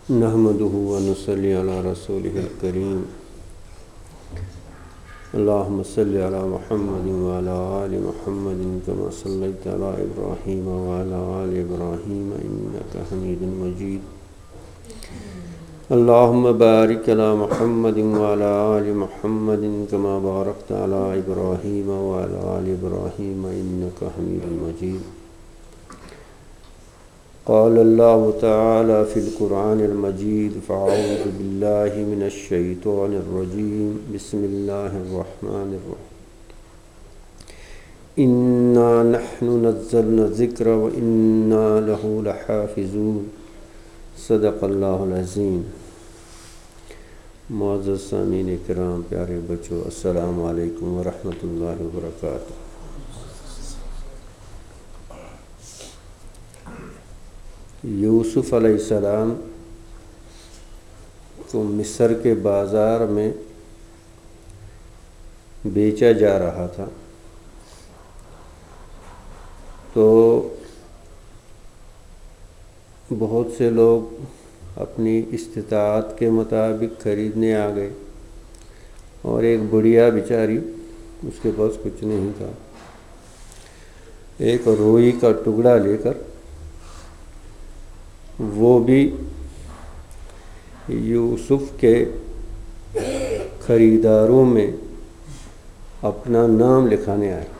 نحمده ونصلي على رسوله الكريم اللهم صل على محمد وعلى آل محمد كما صليت على إبراهيم وعلى آل إبراهيم إنك حميد مجيد اللهم بارك على محمد وعلى آل محمد كما باركت على إبراهيم وعلى آل إبراهيم إنك حميد مجيد قال الله تعالى في القرآن المجيد فأعوذ بالله من الشيطان الرجيم بسم الله الرحمن الرحيم إنا نحن نزلنا الذكر وإنا له لحافظون صدق اللہ العظیم۔ معزز سامعین کرام، پیارے بچوں، السلام علیکم ورحمۃ اللہ وبرکاتہ۔ یوسف علیہ السلام کو مصر کے بازار میں بیچا جا رہا تھا، تو بہت سے لوگ اپنی استطاعت کے مطابق خریدنے آ گئے، اور ایک بڑھیا بیچاری، اس کے پاس کچھ نہیں تھا، ایک روئی کا ٹکڑا لے کر وہ بھی یوسف کے خریداروں میں اپنا نام لکھانے آئے۔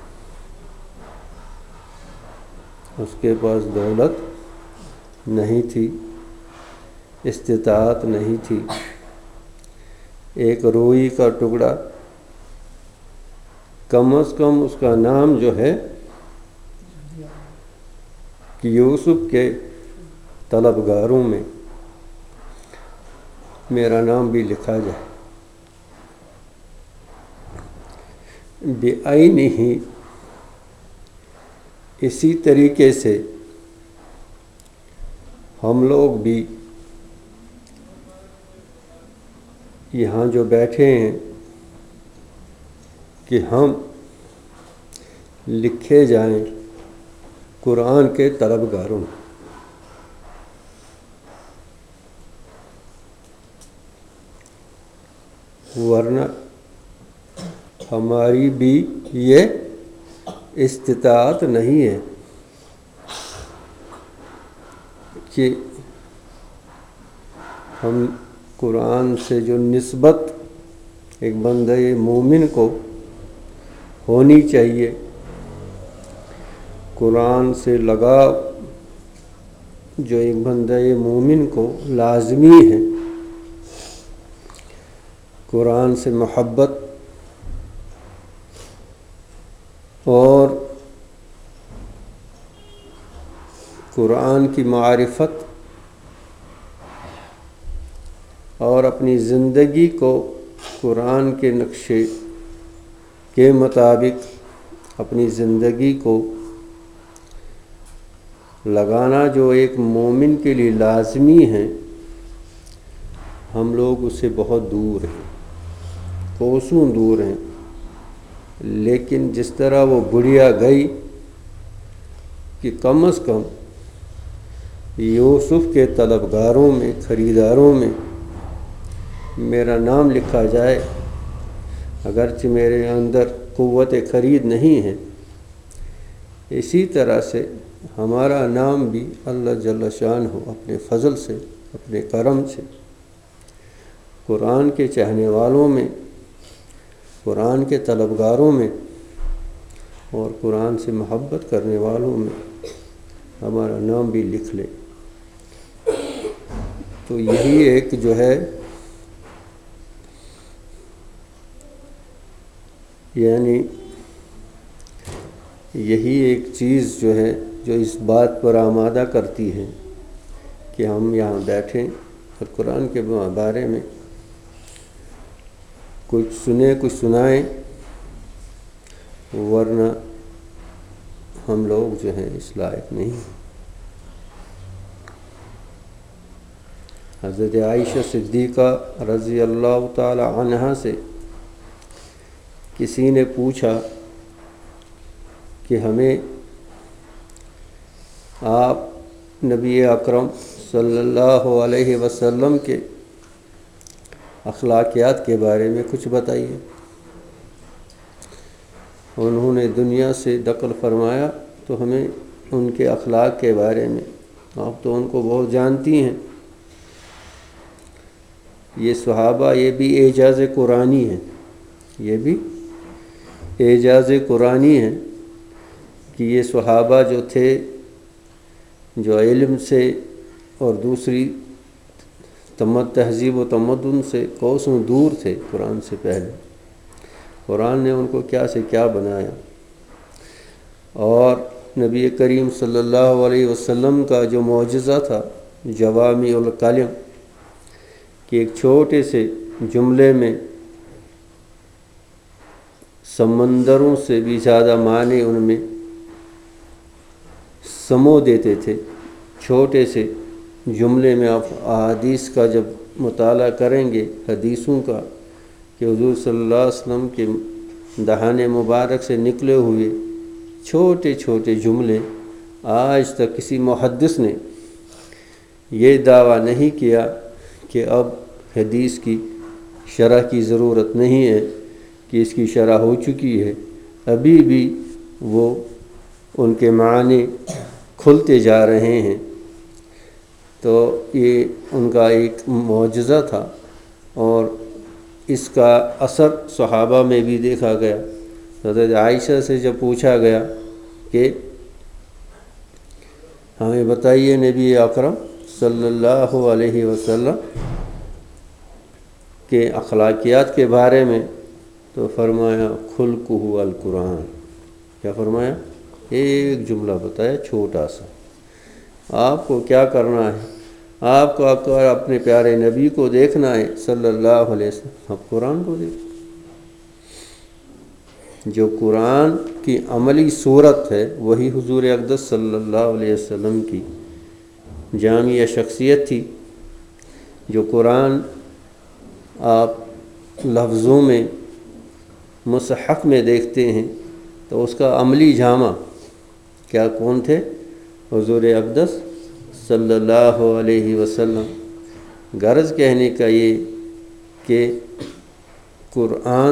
اس کے پاس دولت نہیں تھی، استطاعت نہیں تھی، ایک روئی کا ٹکڑا، کم از کم اس کا نام جو ہے کہ یوسف کے طلبگاروں میں میرا نام بھی لکھا جائے۔ بعینہ، اسی طریقے سے ہم لوگ بھی یہاں جو بیٹھے ہیں کہ ہم لکھے جائیں قرآن کے طلبگاروں میں۔ ورنہ ہماری بھی یہ استطاعت نہیں ہے کہ ہم قرآن سے جو نسبت ایک بندہ مومن کو ہونی چاہیے، قرآن سے لگاؤ جو ایک بندہ مومن کو لازمی ہے، قرآن سے محبت اور قرآن کی معرفت اور اپنی زندگی کو قرآن کے نقشے کے مطابق اپنی زندگی کو لگانا جو ایک مومن کے لیے لازمی ہے، ہم لوگ اس سے بہت دور ہیں، کوسوں دور ہیں۔ لیکن جس طرح وہ بڑھیا گئی کہ کم از کم یوسف کے طلبگاروں میں، خریداروں میں میرا نام لکھا جائے، اگرچہ میرے اندر قوت خرید نہیں ہے، اسی طرح سے ہمارا نام بھی اللہ جل شانہ اپنے فضل سے، اپنے کرم سے قرآن کے چاہنے والوں میں، قرآن کے طلبگاروں میں اور قرآن سے محبت کرنے والوں میں ہمارا نام بھی لکھ لے۔ تو یہی ایک جو ہے، یعنی یہی ایک چیز جو ہے جو اس بات پر آمادہ کرتی ہے کہ ہم یہاں بیٹھیں اور قرآن کے بارے میں کچھ سنیں، کچھ سنائیں، ورنہ ہم لوگ جو ہیں اس لائق نہیں۔ حضرت عائشہ صدیقہ رضی اللہ تعالی عنہا سے کسی نے پوچھا کہ ہمیں آپ نبی اکرم صلی اللہ علیہ وسلم کے اخلاقیات کے بارے میں کچھ بتائیے۔ انہوں نے دنیا سے نقل فرمایا تو ہمیں ان کے اخلاق کے بارے میں، آپ تو ان کو بہت جانتی ہیں، یہ صحابہ، یہ بھی اعجاز قرآنی ہے، یہ بھی اعجاز قرآنی ہے کہ یہ صحابہ جو تھے، جو علم سے اور دوسری تہذیب و تمدن سے کوسوں دور تھے قرآن سے پہلے، قرآن نے ان کو کیا سے کیا بنایا۔ اور نبی کریم صلی اللہ علیہ وسلم کا جو معجزہ تھا جوامع الکلم، کہ ایک چھوٹے سے جملے میں سمندروں سے بھی زیادہ معنی ان میں سمو دیتے تھے۔ چھوٹے سے جملے میں آپ احادیث کا جب مطالعہ کریں گے، حدیثوں کا، کہ حضور صلی اللہ علیہ وسلم کے دہان مبارک سے نکلے ہوئے چھوٹے چھوٹے جملے، آج تک کسی محدث نے یہ دعویٰ نہیں کیا کہ اب حدیث کی شرح کی ضرورت نہیں ہے، کہ اس کی شرح ہو چکی ہے، ابھی بھی وہ ان کے معنی کھلتے جا رہے ہیں۔ تو یہ ان کا ایک معجزہ تھا، اور اس کا اثر صحابہ میں بھی دیکھا گیا۔ حضرت عائشہ سے جب پوچھا گیا کہ ہمیں بتائیے نبی اکرم صلی اللہ علیہ وسلم کے اخلاقیات کے بارے میں، تو فرمایا خلقہ القرآن۔ کیا فرمایا؟ ایک جملہ بتایا چھوٹا سا۔ آپ کو کیا کرنا ہے؟ آپ کو اپنے پیارے نبی کو دیکھنا ہے صلی اللہ علیہ وسلم، آپ قرآن کو دیکھیں۔ جو قرآن کی عملی صورت ہے وہی حضور اقدس صلی اللہ علیہ وسلم کی جامع شخصیت تھی۔ جو قرآن آپ لفظوں میں مصحف میں دیکھتے ہیں تو اس کا عملی جامع کیا کون تھے؟ حضور اقدس صلی اللہ علیہ وسلم۔ غرض کہنے کا یہ کہ قرآن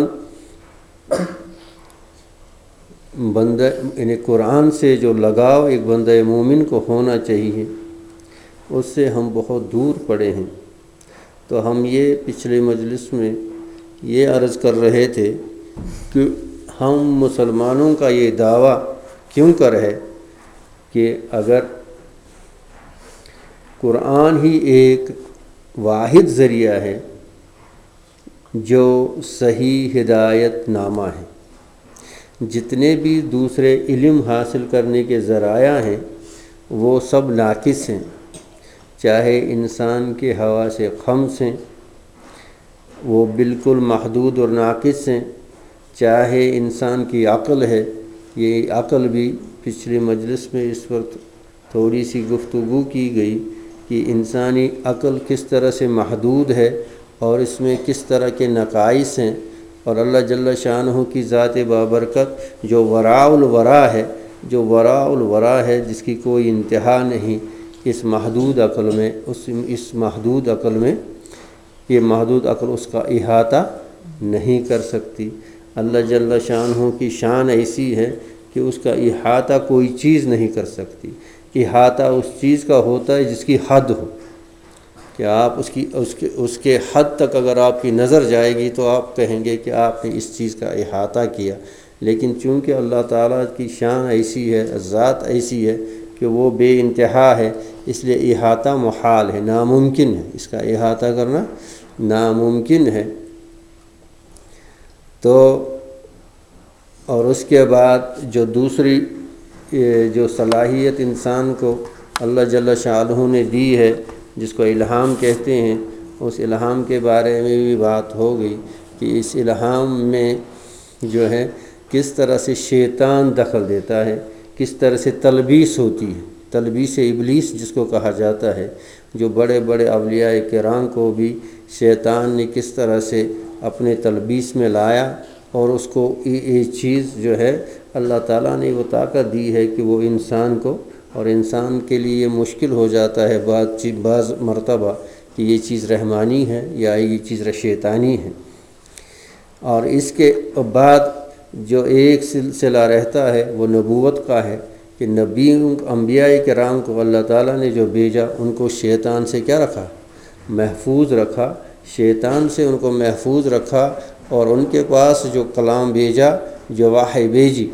یعنی قرآن سے جو لگاؤ ایک بندہ مومن کو ہونا چاہیے، اس سے ہم بہت دور پڑے ہیں۔ تو ہم یہ پچھلے مجلس میں یہ عرض کر رہے تھے کہ ہم مسلمانوں کا یہ دعویٰ کیوں کر ہے کہ اگر قرآن ہی ایک واحد ذریعہ ہے جو صحیح ہدایت نامہ ہے، جتنے بھی دوسرے علم حاصل کرنے کے ذرائع ہیں وہ سب ناقص ہیں، چاہے انسان کے حواس خمس ہیں وہ بالکل محدود اور ناقص ہیں، چاہے انسان کی عقل ہے، یہ عقل بھی پچھلی مجلس میں اس وقت تھوڑی سی گفتگو کی گئی کہ انسانی عقل کس طرح سے محدود ہے اور اس میں کس طرح کے نقائص ہیں، اور اللہ جل شانہ کی ذات بابرکت جو وراء الورا ہے، جو وراء الورا ہے، جس کی کوئی انتہا نہیں، اس محدود عقل میں یہ محدود عقل اس کا احاطہ نہیں کر سکتی۔ اللہ جل شانہ کی شان ایسی ہے کہ اس کا احاطہ کوئی چیز نہیں کر سکتی۔ احاطہ اس چیز کا ہوتا ہے جس کی حد ہو، کہ آپ اس کے حد تک اگر آپ کی نظر جائے گی تو آپ کہیں گے کہ آپ نے اس چیز کا احاطہ کیا، لیکن چونکہ اللہ تعالیٰ کی شان ایسی ہے، ذات ایسی ہے کہ وہ بے انتہا ہے، اس لیے احاطہ محال ہے، ناممکن ہے، اس کا احاطہ کرنا ناممکن ہے۔ تو اور اس کے بعد جو دوسری جو صلاحیت انسان کو اللہ جل شانہ نے دی ہے، جس کو الہام کہتے ہیں، اس الہام کے بارے میں بھی بات ہو گئی کہ اس الہام میں جو ہے کس طرح سے شیطان دخل دیتا ہے، کس طرح سے تلبیس ہوتی ہے، تلبیس ابلیس جس کو کہا جاتا ہے، جو بڑے بڑے اولیاء کرام کو بھی شیطان نے کس طرح سے اپنے تلبیس میں لایا، اور اس کو یہ چیز جو ہے اللہ تعالیٰ نے وہ طاقت دی ہے کہ وہ انسان کو اور انسان کے لیے یہ مشکل ہو جاتا ہے بعض مرتبہ کہ یہ چیز رحمانی ہے یا یہ چیز شیطانی ہے۔ اور اس کے بعد جو ایک سلسلہ رہتا ہے وہ نبوت کا ہے کہ انبیاء کرام کو اللہ تعالیٰ نے جو بھیجا ان کو شیطان سے کیا رکھا؟ محفوظ رکھا، شیطان سے ان کو محفوظ رکھا، اور ان کے پاس جو کلام بھیجا، جو وحی بھیجی،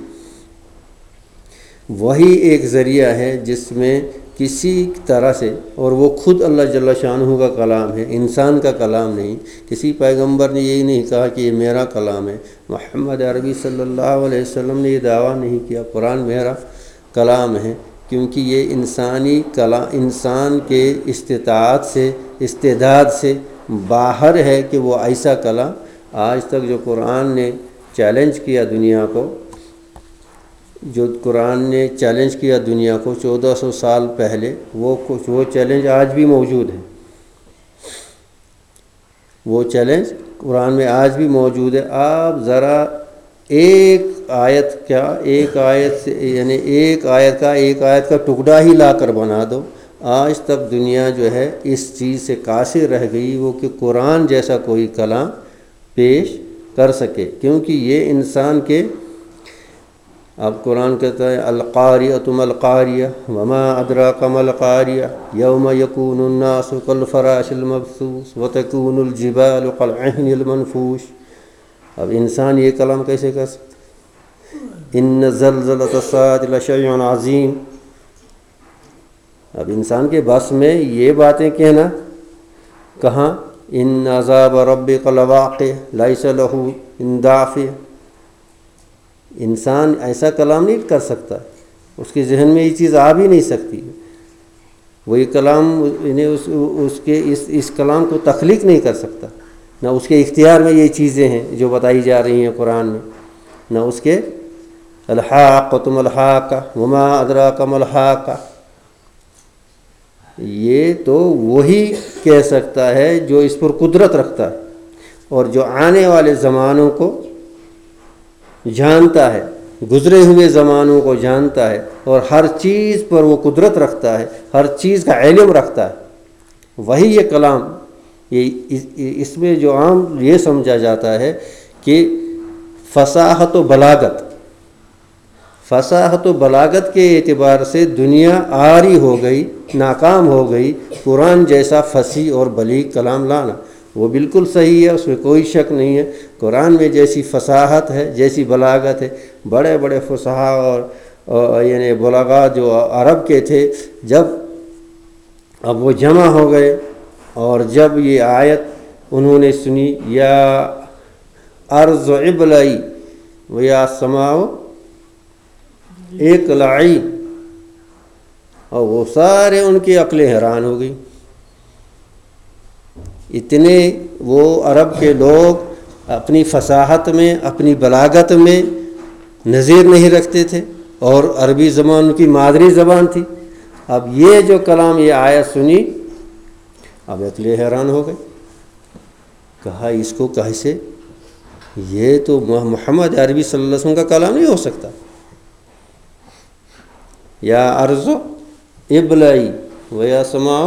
وہی ایک ذریعہ ہے جس میں کسی طرح سے، اور وہ خود اللہ جل شانہ کا کلام ہے، انسان کا کلام نہیں۔ کسی پیغمبر نے یہی نہیں کہا کہ یہ میرا کلام ہے، محمد عربی صلی اللہ علیہ وسلم نے یہ دعویٰ نہیں کیا قرآن میرا کلام ہے، کیونکہ یہ انسانی کلام انسان کے استعداد سے باہر ہے کہ وہ ایسا کلام۔ آج تک جو قرآن نے چیلنج کیا دنیا کو، جو قرآن نے چیلنج کیا دنیا کو 1400 سال پہلے، وہ چیلنج آج بھی موجود ہے۔ وہ چیلنج قرآن میں آج بھی موجود ہے۔ آپ ذرا ایک آیت یعنی ایک آیت کا ٹکڑا ہی لا کر بنا دو، آج تک دنیا جو ہے اس چیز سے قاصر رہ گئی وہ کہ قرآن جیسا کوئی کلام پیش کر سکے، کیونکہ یہ انسان کے، اب قرآن کہتا ہے القاریۃ ما القاریہ وما ادراک ما القاریہ یوم یکون الناس کالفراش المبثوث وتکون الجبال کالعہن المنفوش۔ اب انسان یہ کلام کیسے کر سکتا؟ ان زلزلۃ الساعۃ لشیء عظیم۔ اب انسان کے بس میں یہ باتیں کہنا کہاں؟ ان عذاب ربک لواقع لیس لہ من دافع۔ انسان ایسا کلام نہیں کر سکتا، اس کے ذہن میں یہ چیز آ بھی نہیں سکتی۔ وہی کلام اس کلام کو تخلیق نہیں کر سکتا، نہ اس کے اختیار میں یہ چیزیں ہیں جو بتائی جا رہی ہیں قرآن میں، نہ اس کے الحاقۃ ما الحاقہ وما ادراک ما الحاقہ۔ یہ تو وہی کہہ سکتا ہے جو اس پر قدرت رکھتا ہے اور جو آنے والے زمانوں کو جانتا ہے، گزرے ہوئے زمانوں کو جانتا ہے، اور ہر چیز پر وہ قدرت رکھتا ہے، ہر چیز کا علم رکھتا ہے۔ وہی یہ کلام، اس میں جو عام یہ سمجھا جاتا ہے کہ فصاحت و بلاغت کے اعتبار سے دنیا عاری ہو گئی، ناکام ہو گئی قرآن جیسا فصیح اور بلیغ کلام لانا۔ وہ بالکل صحیح ہے، اس میں کوئی شک نہیں ہے۔ قرآن میں جیسی فصاحت ہے، جیسی بلاغت ہے، بڑے بڑے فصحاء اور یعنی بلغاء جو عرب کے تھے، جب اب وہ جمع ہو گئے اور جب یہ آیت انہوں نے سنی، یا ارض ابلعی و یا سماء اقلعی، اور وہ سارے ان کی عقلیں حیران ہو گئی۔ اتنے وہ عرب کے لوگ اپنی فصاحت میں، اپنی بلاغت میں نظیر نہیں رکھتے تھے، اور عربی زبان ان کی مادری زبان تھی۔ اب یہ جو کلام، یہ آیت سنی، اب عقلیں حیران ہو گئے، کہا اس کو کیسے؟ یہ تو محمد عربی صلی اللہ علیہ وسلم کا کلام نہیں ہو سکتا۔ یا ارض ابلعی و یا سماء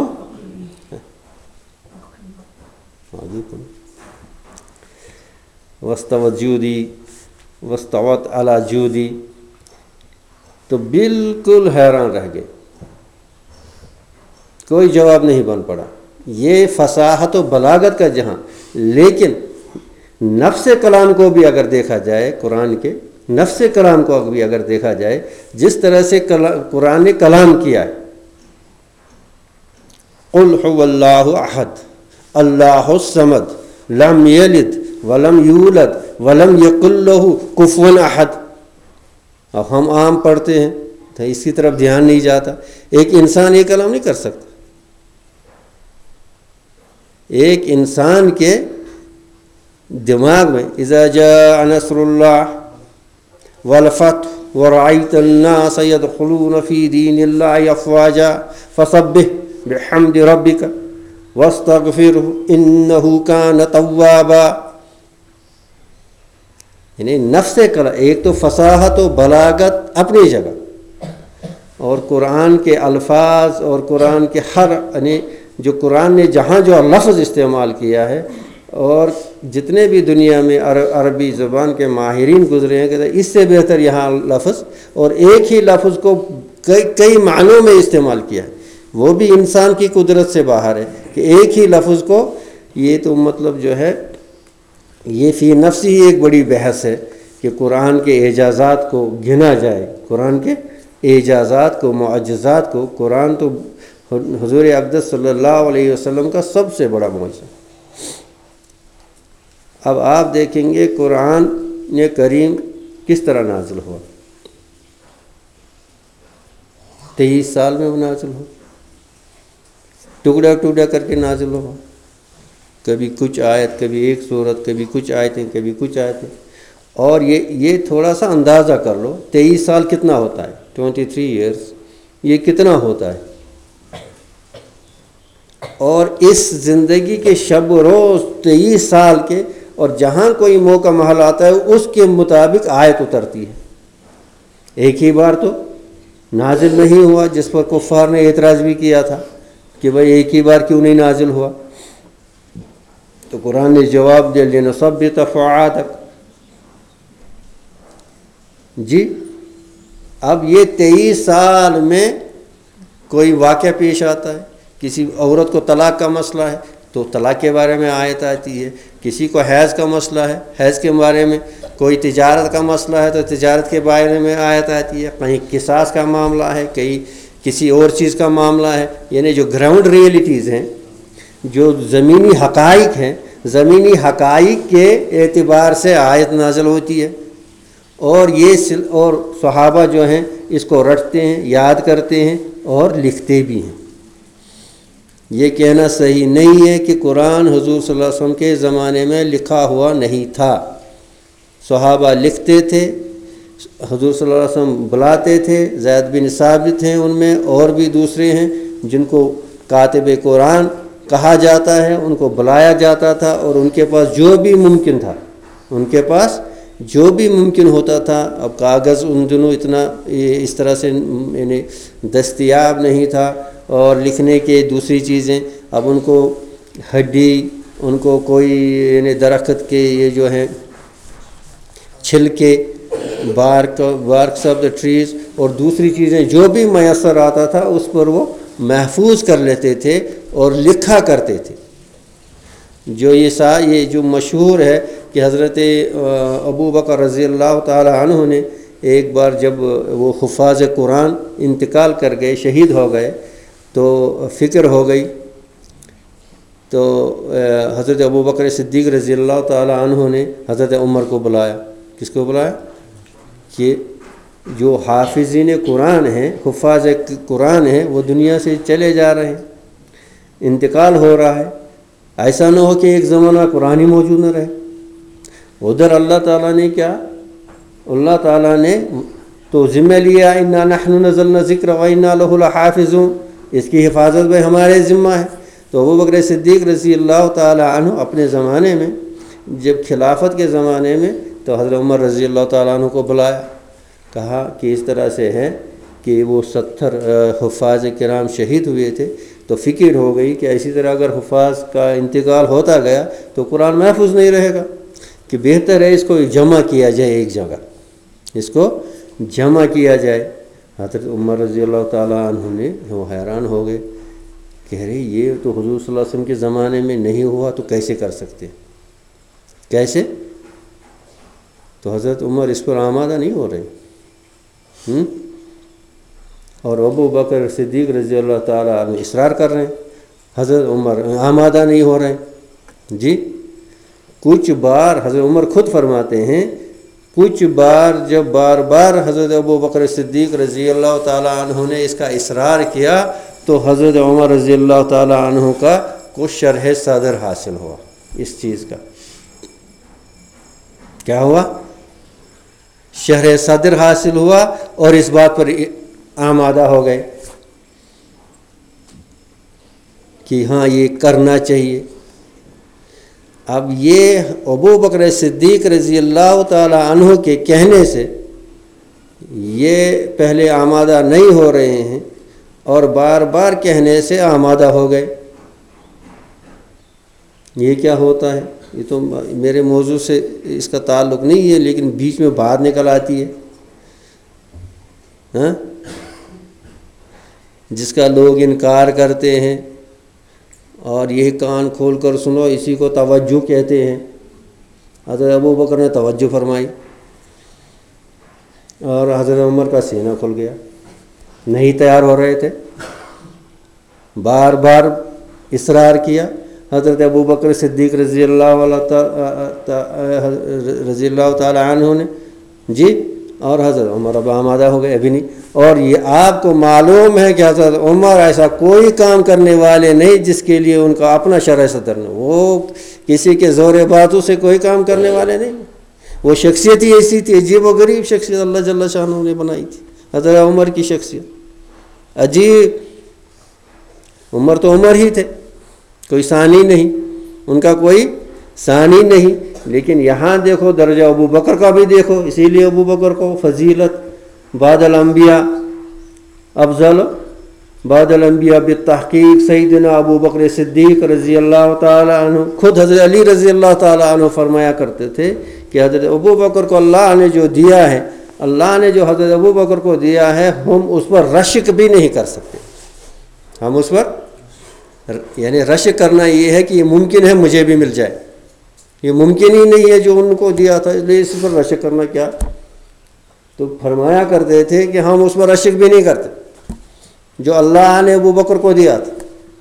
واستوت جودی واستوت علی جودی، تو بالکل حیران رہ گئے، کوئی جواب نہیں بن پڑا۔ یہ فصاحت و بلاغت کا جہاں، لیکن نفس کلام کو بھی اگر دیکھا جائے، قرآن کے نفس کلام کو بھی اگر دیکھا جائے، جس طرح سے قرآن نے کلام کیا ہے، قل هو اللہ احد اللہ الصمد لم یلد ولم یولد ولم یکن لہ کفوا احد۔ اب ہم عام پڑھتے ہیں تو اس کی طرف دھیان نہیں جاتا۔ ایک انسان یہ کلام نہیں کر سکتا۔ ایک انسان کے دماغ میں اذا جاء نصر اللہ والفتح ورأيت الناس يدخلون في دين الله أفواجا فسبح بحمد ربك واستغفره إنه كان توابا۔ یعنی نفس کلام، ایک تو فصاحت و بلاغت اپنی جگہ، اور قرآن کے الفاظ اور قرآن کے ہر یعنی جو قرآن نے جہاں جو لفظ استعمال کیا ہے، اور جتنے بھی دنیا میں عربی زبان کے ماہرین گزرے ہیں کہ اس سے بہتر یہاں لفظ، اور ایک ہی لفظ کو کئی معنوں میں استعمال کیا ہے، وہ بھی انسان کی قدرت سے باہر ہے کہ ایک ہی لفظ کو، یہ تو مطلب جو ہے یہ فی نفس ہی ایک بڑی بحث ہے کہ قرآن کے اعجازات کو گنا جائے، قرآن کے اعجازات کو، معجزات کو۔ قرآن تو حضور اقدس صلی اللہ علیہ وسلم کا سب سے بڑا معجزہ۔ اب آپ دیکھیں گے قرآن کریم کس طرح نازل ہوا، 23 سال میں وہ نازل ہوا، ٹکڑا ٹکڑا کر کے نازل ہوا، کبھی کچھ آیت، کبھی ایک سورت، کبھی کچھ آیتیں، کبھی کچھ آیتیں۔ اور یہ تھوڑا سا اندازہ کر لو 23 سال کتنا ہوتا ہے، 23 ایئرس، یہ کتنا ہوتا ہے۔ اور اس زندگی کے شب و روز 23 سال کے، اور جہاں کوئی موقع محل آتا ہے اس کے مطابق آیت اترتی ہے۔ ایک ہی بار تو نازل نہیں ہوا، جس پر کفار نے اعتراض بھی کیا تھا کہ بھئی ایک ہی بار کیوں نہیں نازل ہوا، تو قرآن نے جواب دیا لِنُثَبِّتَ فُؤَادَكَ۔ جی اب یہ 23 سال میں کوئی واقعہ پیش آتا ہے، کسی عورت کو طلاق کا مسئلہ ہے تو طلاق کے بارے میں آیت آتی ہے، کسی کو حیض کا مسئلہ ہے حیض کے بارے میں، کوئی تجارت کا مسئلہ ہے تو تجارت کے بارے میں آیت آتی ہے، کہیں قصاص کا معاملہ ہے، کہیں کسی اور چیز کا معاملہ ہے۔ یعنی جو گراؤنڈ ریئلٹیز ہیں، جو زمینی حقائق ہیں، زمینی حقائق کے اعتبار سے آیت نازل ہوتی ہے، اور اور صحابہ جو ہیں اس کو رٹتے ہیں، یاد کرتے ہیں اور لکھتے بھی ہیں۔ یہ کہنا صحیح نہیں ہے کہ قرآن حضور صلی اللہ علیہ وسلم کے زمانے میں لکھا ہوا نہیں تھا، صحابہ لکھتے تھے، حضور صلی اللہ علیہ وسلم بلاتے تھے، زید بن ثابت ہیں ان میں، اور بھی دوسرے ہیں جن کو کاتب قرآن کہا جاتا ہے، ان کو بلایا جاتا تھا، اور ان کے پاس جو بھی ممکن تھا، ان کے پاس جو بھی ممکن ہوتا تھا۔ اب کاغذ ان دنوں اتنا اس طرح سے یعنی دستیاب نہیں تھا، اور لکھنے کے دوسری چیزیں، اب ان کو ہڈی، ان کو کوئی یعنی درخت کے یہ جو ہیں چھلکے، بارکس آف دا ٹریز، اور دوسری چیزیں جو بھی میسر آتا تھا اس پر وہ محفوظ کر لیتے تھے اور لکھا کرتے تھے۔ یہ جو مشہور ہے کہ حضرت ابو بکر رضی اللہ تعالی عنہ نے ایک بار جب وہ حفاظ قرآن انتقال کر گئے، شہید ہو گئے، تو فکر ہو گئی، تو حضرت ابو بکر صدیق رضی اللہ تعالی عنہ نے حضرت عمر کو بلایا۔ کس کو بلایا؟ کہ جو حافظین قرآن ہیں، حفاظ قرآن ہیں، وہ دنیا سے چلے جا رہے ہیں، انتقال ہو رہا ہے، ایسا نہ ہو کہ ایک زمانہ قرآن ہی موجود نہ رہے۔ ادھر اللہ تعالیٰ نے کیا، اللہ تعالیٰ نے تو ذمہ لیا، انا نحن نزلنا ذکر و انا لہ لحافظون، اس کی حفاظت بھی ہمارے ذمہ ہے۔ تو ابو بکر صدیق رضی اللہ تعالی عنہ اپنے زمانے میں، جب خلافت کے زمانے میں، تو حضرت عمر رضی اللہ تعالیٰ عنہ کو بلایا، کہا کہ اس طرح سے ہے کہ وہ 70 حفاظ کرام شہید ہوئے تھے، تو فکر ہو گئی کہ اسی طرح اگر حفاظ کا انتقال ہوتا گیا تو قرآن محفوظ نہیں رہے گا، کہ بہتر ہے اس کو جمع کیا جائے ایک جگہ، اس کو جمع کیا جائے۔ حضرت عمر رضی اللہ تعالیٰ عنہ نے وہ حیران ہو گئے، کہہ رہے یہ تو حضور صلی اللہ علیہ وسلم کے زمانے میں نہیں ہوا تو کیسے کر سکتے، کیسے؟ تو حضرت عمر اس پر آمادہ نہیں ہو رہے، اور ابو بکر صدیق رضی اللہ تعالیٰ عنہ اصرار کر رہے ہیں، حضرت عمر آمادہ نہیں ہو رہے ہیں۔ جی کچھ بار حضرت عمر خود فرماتے ہیں، کچھ بار جب بار بار حضرت ابو بکر صدیق رضی اللہ تعالیٰ عنہ نے اس کا اصرار کیا، تو حضرت عمر رضی اللہ تعالیٰ عنہ کا کچھ شرح صدر حاصل ہوا اس چیز کا۔ کیا ہوا؟ شرح صدر حاصل ہوا، اور اس بات پر آمادہ ہو گئے کہ ہاں یہ کرنا چاہیے۔ اب یہ ابو بکر صدیق رضی اللہ تعالی عنہ کے کہنے سے یہ پہلے آمادہ نہیں ہو رہے ہیں اور بار بار کہنے سے آمادہ ہو گئے. یہ کیا ہوتا ہے؟ یہ تو میرے موضوع سے اس کا تعلق نہیں ہے، لیکن بیچ میں بات نکل آتی ہے. ہاں، جس کا لوگ انکار کرتے ہیں اور یہ کان کھول کر سنو، اسی کو توجہ کہتے ہیں. حضرت ابو بکر نے توجہ فرمائی اور حضرت عمر کا سینہ کھل گیا. نہیں تیار ہو رہے تھے، بار بار اصرار کیا. حضرت ابو بکر صدیق رضی اللہ تعالی عنہ نے جی، اور حضرت عمر اب آمادہ ہو گئے، ابھی نہیں. اور یہ آپ کو معلوم ہے کہ حضرت عمر ایسا کوئی کام کرنے والے نہیں جس کے لیے ان کا اپنا شرح صدر نہ، وہ کسی کے زور باتوں سے کوئی کام کرنے والے نہیں. وہ شخصیت ہی ایسی تھی، عجیب و غریب شخصیت اللہ جل شانہ نے بنائی تھی حضرت عمر کی شخصیت عجیب. عمر تو عمر ہی تھے، کوئی ثانی نہیں، ان کا کوئی ثانی نہیں. لیکن یہاں دیکھو درجہ ابو بکر کا بھی دیکھو، اسی لیے ابو بکر کو فضیلت بعد الانبیاء افضل، بعد الانبیاء بالتحقیق سیدنا ابو بکر صدیق رضی اللہ تعالی عنہ. خود حضرت علی رضی اللہ تعالی عنہ فرمایا کرتے تھے کہ حضرت ابو بکر کو اللہ نے جو دیا ہے، اللہ نے جو حضرت ابو بکر کو دیا ہے، ہم اس پر رشک بھی نہیں کر سکتے. ہم اس پر یعنی رشک کرنا یہ ہے کہ یہ ممکن ہے مجھے بھی مل جائے، یہ ممکن ہی نہیں ہے جو ان کو دیا تھا، اس لیے اس پر رشک کرنا کیا. تو فرمایا کرتے تھے کہ ہم اس پر رشک بھی نہیں کرتے جو اللہ نے ابو بکر کو دیا تھا.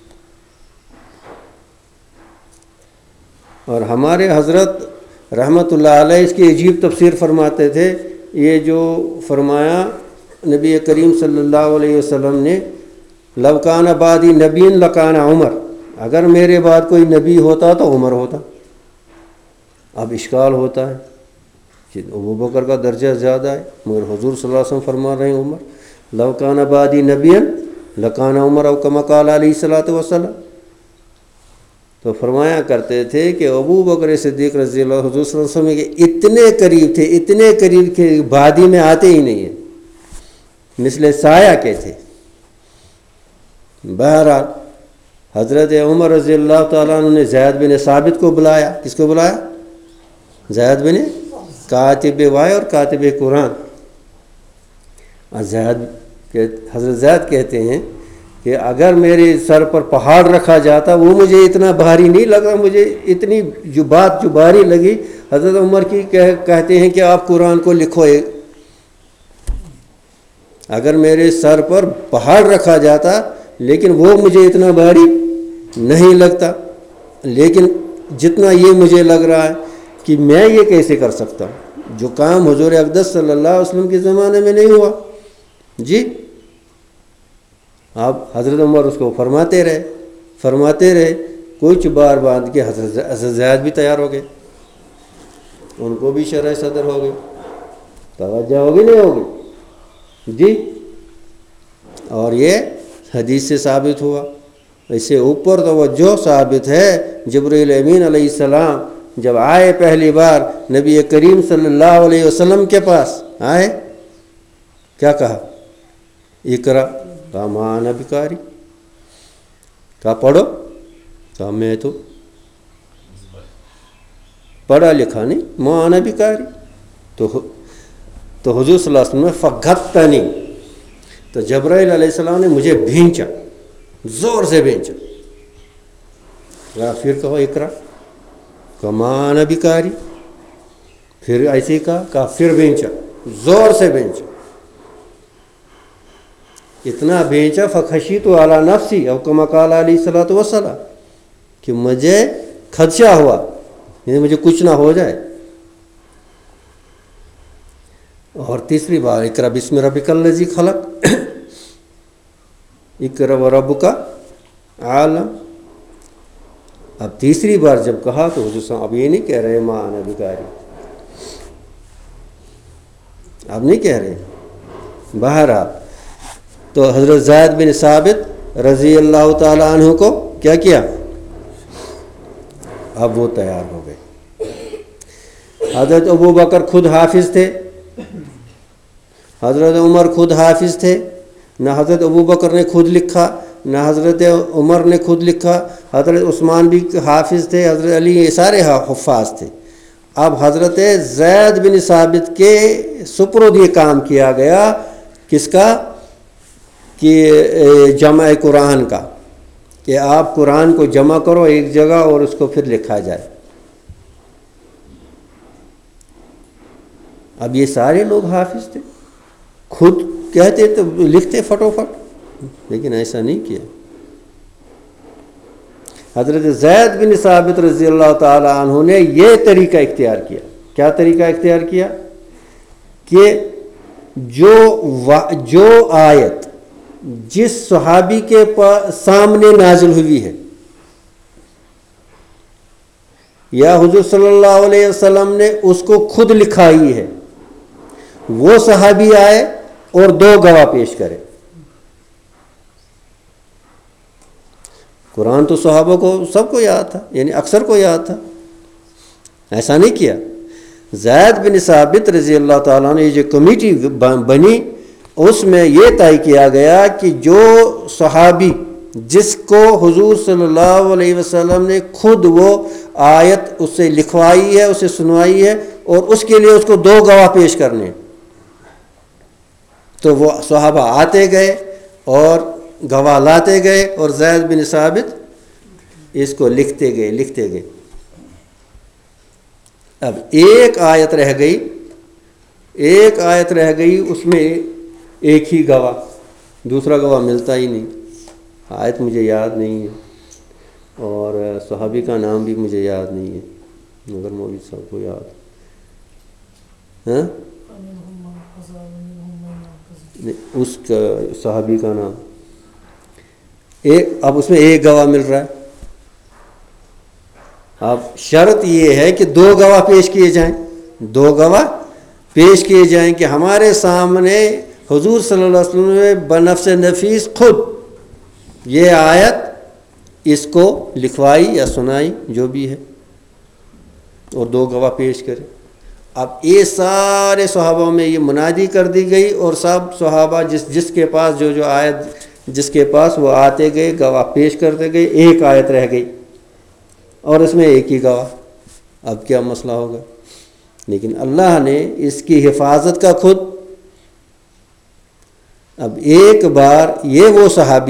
اور ہمارے حضرت رحمۃ اللہ علیہ اس کی عجیب تفسیر فرماتے تھے. یہ جو فرمایا نبی کریم صلی اللہ علیہ وسلم نے، لو کان بعدی نبی لکان عمر، اگر میرے بعد کوئی نبی ہوتا تو عمر ہوتا. اب اشکال ہوتا ہے کہ ابو بکر کا درجہ زیادہ ہے، مگر حضور صلی اللہ علیہ وسلم فرما رہے ہیں عمر. لو کان بعدی نبی لکان عمر او کما قال علیہ الصلوۃ والسلام. تو فرمایا کرتے تھے کہ ابو بکر صدیق رضی اللہ، حضور صلی اللہ علیہ وسلم کے اتنے قریب تھے، اتنے قریب کہ بعدی میں آتے ہی نہیں ہیں، مثل سایہ کے تھے. بہرحال حضرت عمر رضی اللہ تعالیٰ عنہ نے زید بن ثابت کو بلایا. کس کو بلایا؟ زید بن کاتب وحی اور کاتب قرآن. حضرت زید کہتے ہیں کہ اگر میرے سر پر پہاڑ رکھا جاتا وہ مجھے اتنا بھاری نہیں لگا، مجھے اتنی جو بھاری لگی. حضرت عمر کی کہتے ہیں کہ آپ قرآن کو لکھو. اگر میرے سر پر پہاڑ رکھا جاتا لیکن وہ مجھے اتنا بھاری نہیں لگتا، لیکن جتنا یہ مجھے لگ رہا ہے کہ میں یہ کیسے کر سکتا ہوں جو کام حضور اقدس صلی اللہ علیہ وسلم کے زمانے میں نہیں ہوا. جی، اب حضرت عمر اس کو فرماتے رہے. کچھ بار باندھ کے حضرت زید بھی تیار ہو گئے، ان کو بھی شرح صدر ہو گئے. توجہ ہوگی نہیں ہوگی جی. اور یہ حدیث سے ثابت ہوا. اس سے اوپر توجہ ثابت ہے، جبرائیل امین علیہ السلام جب آئے پہلی بار نبی کریم صلی اللہ علیہ وسلم کے پاس آئے، کیا کہا؟ اقرا. کہا ما انا بقاری. کہا پڑھو. کہا میں تو پڑھا لکھا نہیں، ما انا بقاری. تو حضور صلی اللہ علیہ وسلم نے فغتنی، تو جبرائیل علیہ السلام نے مجھے بھینچا، زور سے بھینچا. پھر کہو اقرا. کہا ما انا بقاری. پھر ایسے کہا پھر بھینچا، زور سے بھینچا. اتنا بھینچا فخشیت علی نفسی او کما قال علیہ الصلوۃ والسلام، کہ مجھے خدشہ ہوا، یعنی مجھے کچھ نہ ہو جائے. اور تیسری بار اقرا بسم ربک الذی خلق، اقرا وربک اعلم. اب تیسری بار جب کہا تو حضور صاحب اب یہ نہیں کہہ رہے ما انا بقاری، اب نہیں کہہ رہے. بہرحال تو حضرت زید بن ثابت رضی اللہ تعالی عنہ کو کیا؟ اب وہ تیار ہو گئے. حضرت ابو بکر خود حافظ تھے، حضرت عمر خود حافظ تھے، نہ حضرت ابوبکر نے خود لکھا، نہ حضرت عمر نے خود لکھا، حضرت عثمان بھی حافظ تھے، حضرت علی، یہ سارے حفاظ تھے۔ اب حضرت زید بن ثابت کے سپرد یہ کام کیا گیا، کس کا؟ کہ جمع قرآن کا، کہ آپ قرآن کو جمع کرو ایک جگہ اور اس کو پھر لکھا جائے۔ اب یہ سارے لوگ حافظ تھے، خود کہتے تو لکھتے فٹوفٹ، لیکن ایسا نہیں کیا۔ حضرت زید بن ثابت رضی اللہ تعالی عنہ نے یہ طریقہ اختیار کیا۔ کیا طریقہ اختیار کیا؟ کہ جو آیت جس صحابی کے سامنے نازل ہوئی ہے، یا حضور صلی اللہ علیہ وسلم نے اس کو خود لکھائی ہے، وہ صحابی آئے اور 2 گواہ پیش کرے۔ قرآن تو صحابہ کو سب کو یاد تھا، یعنی اکثر کو یاد تھا، ایسا نہیں کیا۔ زید بن ثابت رضی اللہ تعالیٰ نے یہ جو کمیٹی بنی، اس میں یہ طے کیا گیا کہ جو صحابی جس کو حضور صلی اللہ علیہ وسلم نے خود وہ آیت اس سے لکھوائی ہے، اسے سنوائی ہے، اور اس کے لیے اس کو 2 گواہ پیش کرنے، تو وہ صحابہ آتے گئے اور گواہ لاتے گئے، اور زید بن ثابت اس کو لکھتے گئے۔ اب ایک آیت رہ گئی، اس میں ایک ہی گواہ، دوسرا گواہ ملتا ہی نہیں۔ آیت مجھے یاد نہیں ہے اور صحابی کا نام بھی مجھے یاد نہیں ہے، مگر مولوی صاحب کو یاد ہے اس کا صحابی کا نام۔ اب اس میں ایک گواہ مل رہا ہے۔ اب شرط یہ ہے کہ 2 گواہ پیش کیے جائیں، 2 گواہ پیش کیے جائیں کہ ہمارے سامنے حضور صلی اللہ علیہ وسلم نے بنفس نفیس خود یہ آیت اس کو لکھوائی یا سنائی، جو بھی ہے، اور 2 گواہ پیش کرے۔ اب یہ سارے صحابہ میں یہ منادی کر دی گئی، اور سب صحابہ جس کے پاس جو آیت جس کے پاس وہ آتے گئے، گواہ پیش کرتے گئے، ایک آیت رہ گئی اور اس میں ایک ہی گواہ۔ اب کیا مسئلہ ہوگا؟ لیکن اللہ نے اس کی حفاظت کا خود، اب ایک بار یہ وہ